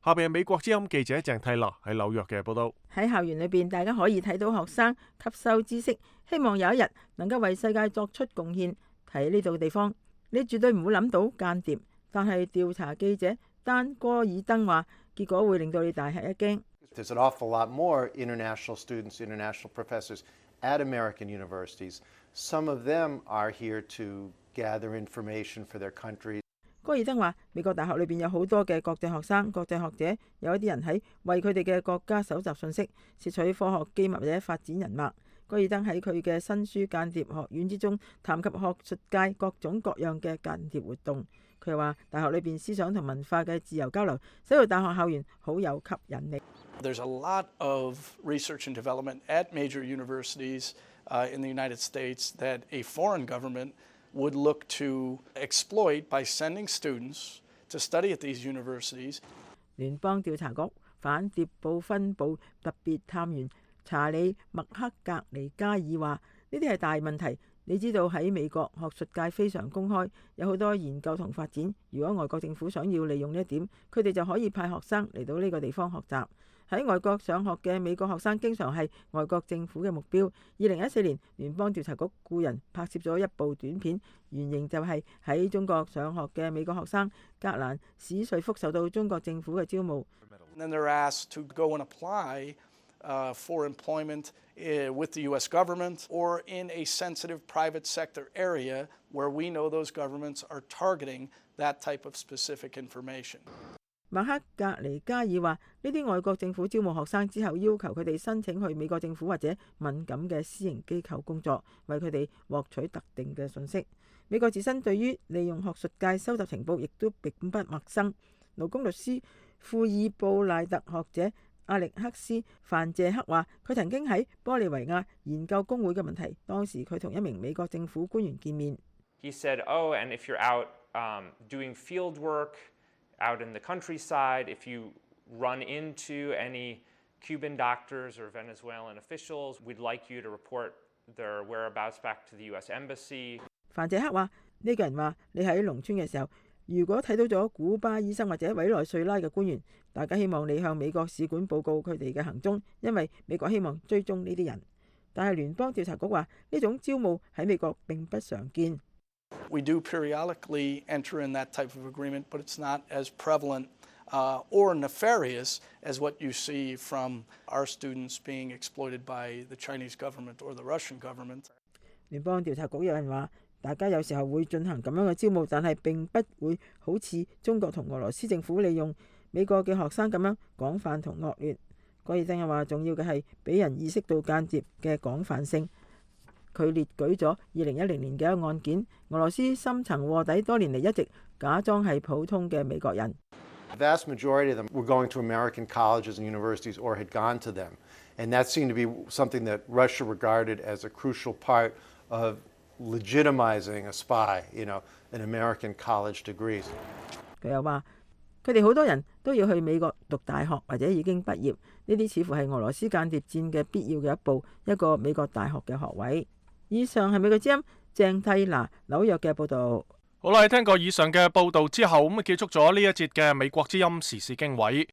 下邊係美國之音記者鄭蒂娜喺紐約嘅報道。 喺校園裏邊，大家可以睇到學生吸收知識，希望有一日能夠為世界作出貢獻。喺呢度地方，你絕對唔會諗到間諜，但係調查記者丹戈爾登話，結果會令到你大吃一驚。 There's an awful lot more international students, international professors at American universities. Some of them are here to gather information for their countries. 戈爾登話：美國大學裏邊有好多嘅國際學生、國際學者，有一啲人喺為佢哋嘅國家搜集信息、竊取科學機密或者發展人脈。戈爾登喺佢嘅新書《間諜學院》之中談及學術界各種各樣嘅間諜活動。佢話：大學裏邊思想同文化嘅自由交流，使到大學校園好有吸引力。 There's a lot of research and development at major universities uh, in the United States that a foreign government would look to exploit by sending students to study at these universities. 聯邦調查局反諜部分部特別探員查理麥克格尼加爾話：呢啲係大問題。你知道喺美國學術界非常公開，有好多研究同發展。如果外國政府想要利用呢一點，佢哋就可以派學生嚟到呢個地方學習。喺外國上學嘅美國學生經常係外國政府嘅目標。二零一四年，聯邦調查局雇人拍攝咗一部短片，原型就係喺中國上學嘅美國學生格蘭史瑞福受到中國政府嘅招募。 And then they're asked to go and apply uh, for employment uh, with the U S government or in a sensitive private sector area where we know those governments are targeting that type of specific information. 馬克格尼加爾話：呢啲外國政府招募學生之後，要求佢哋申請去美國政府或者敏感嘅私營機構工作，為佢哋獲取特定嘅信息。美國自身對於利用學術界收集情報，亦都並不陌生。勞工律師庫爾布賴特學者阿力克斯范謝克話：佢曾經喺玻利維亞研究工會嘅問題，當時佢同一名美國政府官員見面。 He said, "Oh, and if you're out um, doing field work out in the countryside, if you run into any Cuban doctors or Venezuelan officials, we'd like you to report their whereabouts back to the U S Embassy." 范謝克話：呢個人話你喺農村嘅時候，如果睇到咗古巴醫生或者委內瑞拉嘅官員，大家希望你向美國使館報告佢哋嘅行蹤，因為美國希望追蹤呢啲人。但係聯邦調查局話呢種招募喺美國並不常見。 We do periodically enter in that type of agreement, but it's not as prevalent uh, or nefarious as what you see from our students being exploited by the Chinese government or the Russian government. 聯邦調查局有人話，大家有時候會進行咁樣嘅招募，但係並不會好似中國同俄羅斯政府利用美國嘅學生咁樣廣泛同惡劣。戈爾登又話，重要嘅係俾人意識到間諜嘅廣泛性。佢列舉咗二零一零年嘅一個案件，俄羅斯深層臥底多年嚟一直假裝係普通嘅美國人。 The vast majority of them were going to American colleges and universities or had gone to them, and that seemed to be something that Russia regarded as a crucial part of legitimizing a spy, you know, an American college degrees. 佢又話，佢哋好多人都要去美國讀大學或者已經畢業，呢啲似乎係俄羅斯間諜戰嘅必要嘅一步，一個美國大學嘅學位。以上係美國之音鄭蒂娜紐約嘅報導。 好啦，聽過以上嘅報導之後，咁啊結束咗呢一節嘅美國之音時事經緯。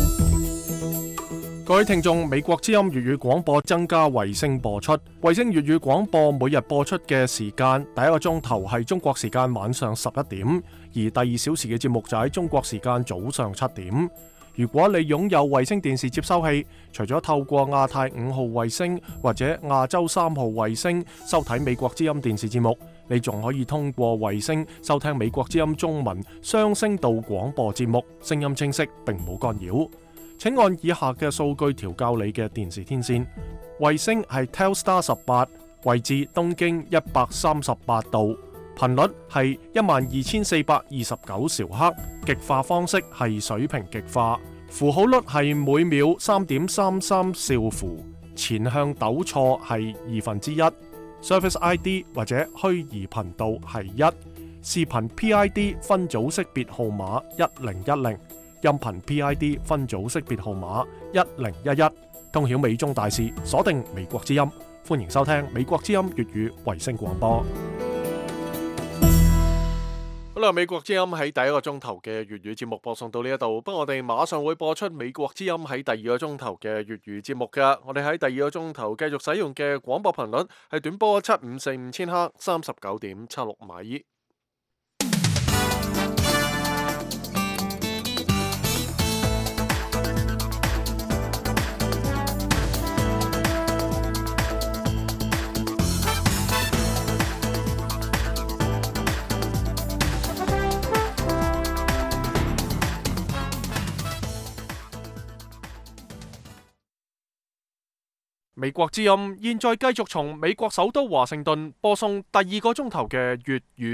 各位聽眾，美國之音粵語廣播增加衛星播出，衛星粵語廣播每日播出嘅時間，第一個鐘頭係中國時間晚上十一點，而第二小時嘅節目就喺中國時間早上七點。如果你擁有衛星電視接收器，除咗透過亞太五號衛星或者亞洲三號衛星收睇美國之音電視節目，你仲可以通過衛星收聽美國之音中文雙聲道廣播節目，聲音清晰並冇干擾。請按以下嘅數據調校你嘅電視天線。衛星係 Telstar 十八，位置東經一百三十八度，頻率係一萬二千四百二十九兆赫，極化方式係水平極化，符號率係每秒三點三三兆符，前向抖錯係二分之一，Service I D 或者虛擬頻道係一，視頻 P I D 分組識別號碼一零一零，音頻 P I D 分組識別號碼一零一一，通曉美中大事，鎖定美國之音，歡迎收聽美國之音粵語衛星廣播。好啦，美國之音喺第一個鐘頭嘅粵語節目播送到呢一度，不過我哋馬上會播出美國之音喺第二個鐘頭嘅粵語節目㗎。我哋喺第二個鐘頭繼續使用嘅廣播頻率係短波七五四五千赫，三十九點七六米。美國之音現在繼續從美國首都華盛頓播送第二個鐘頭嘅粵語。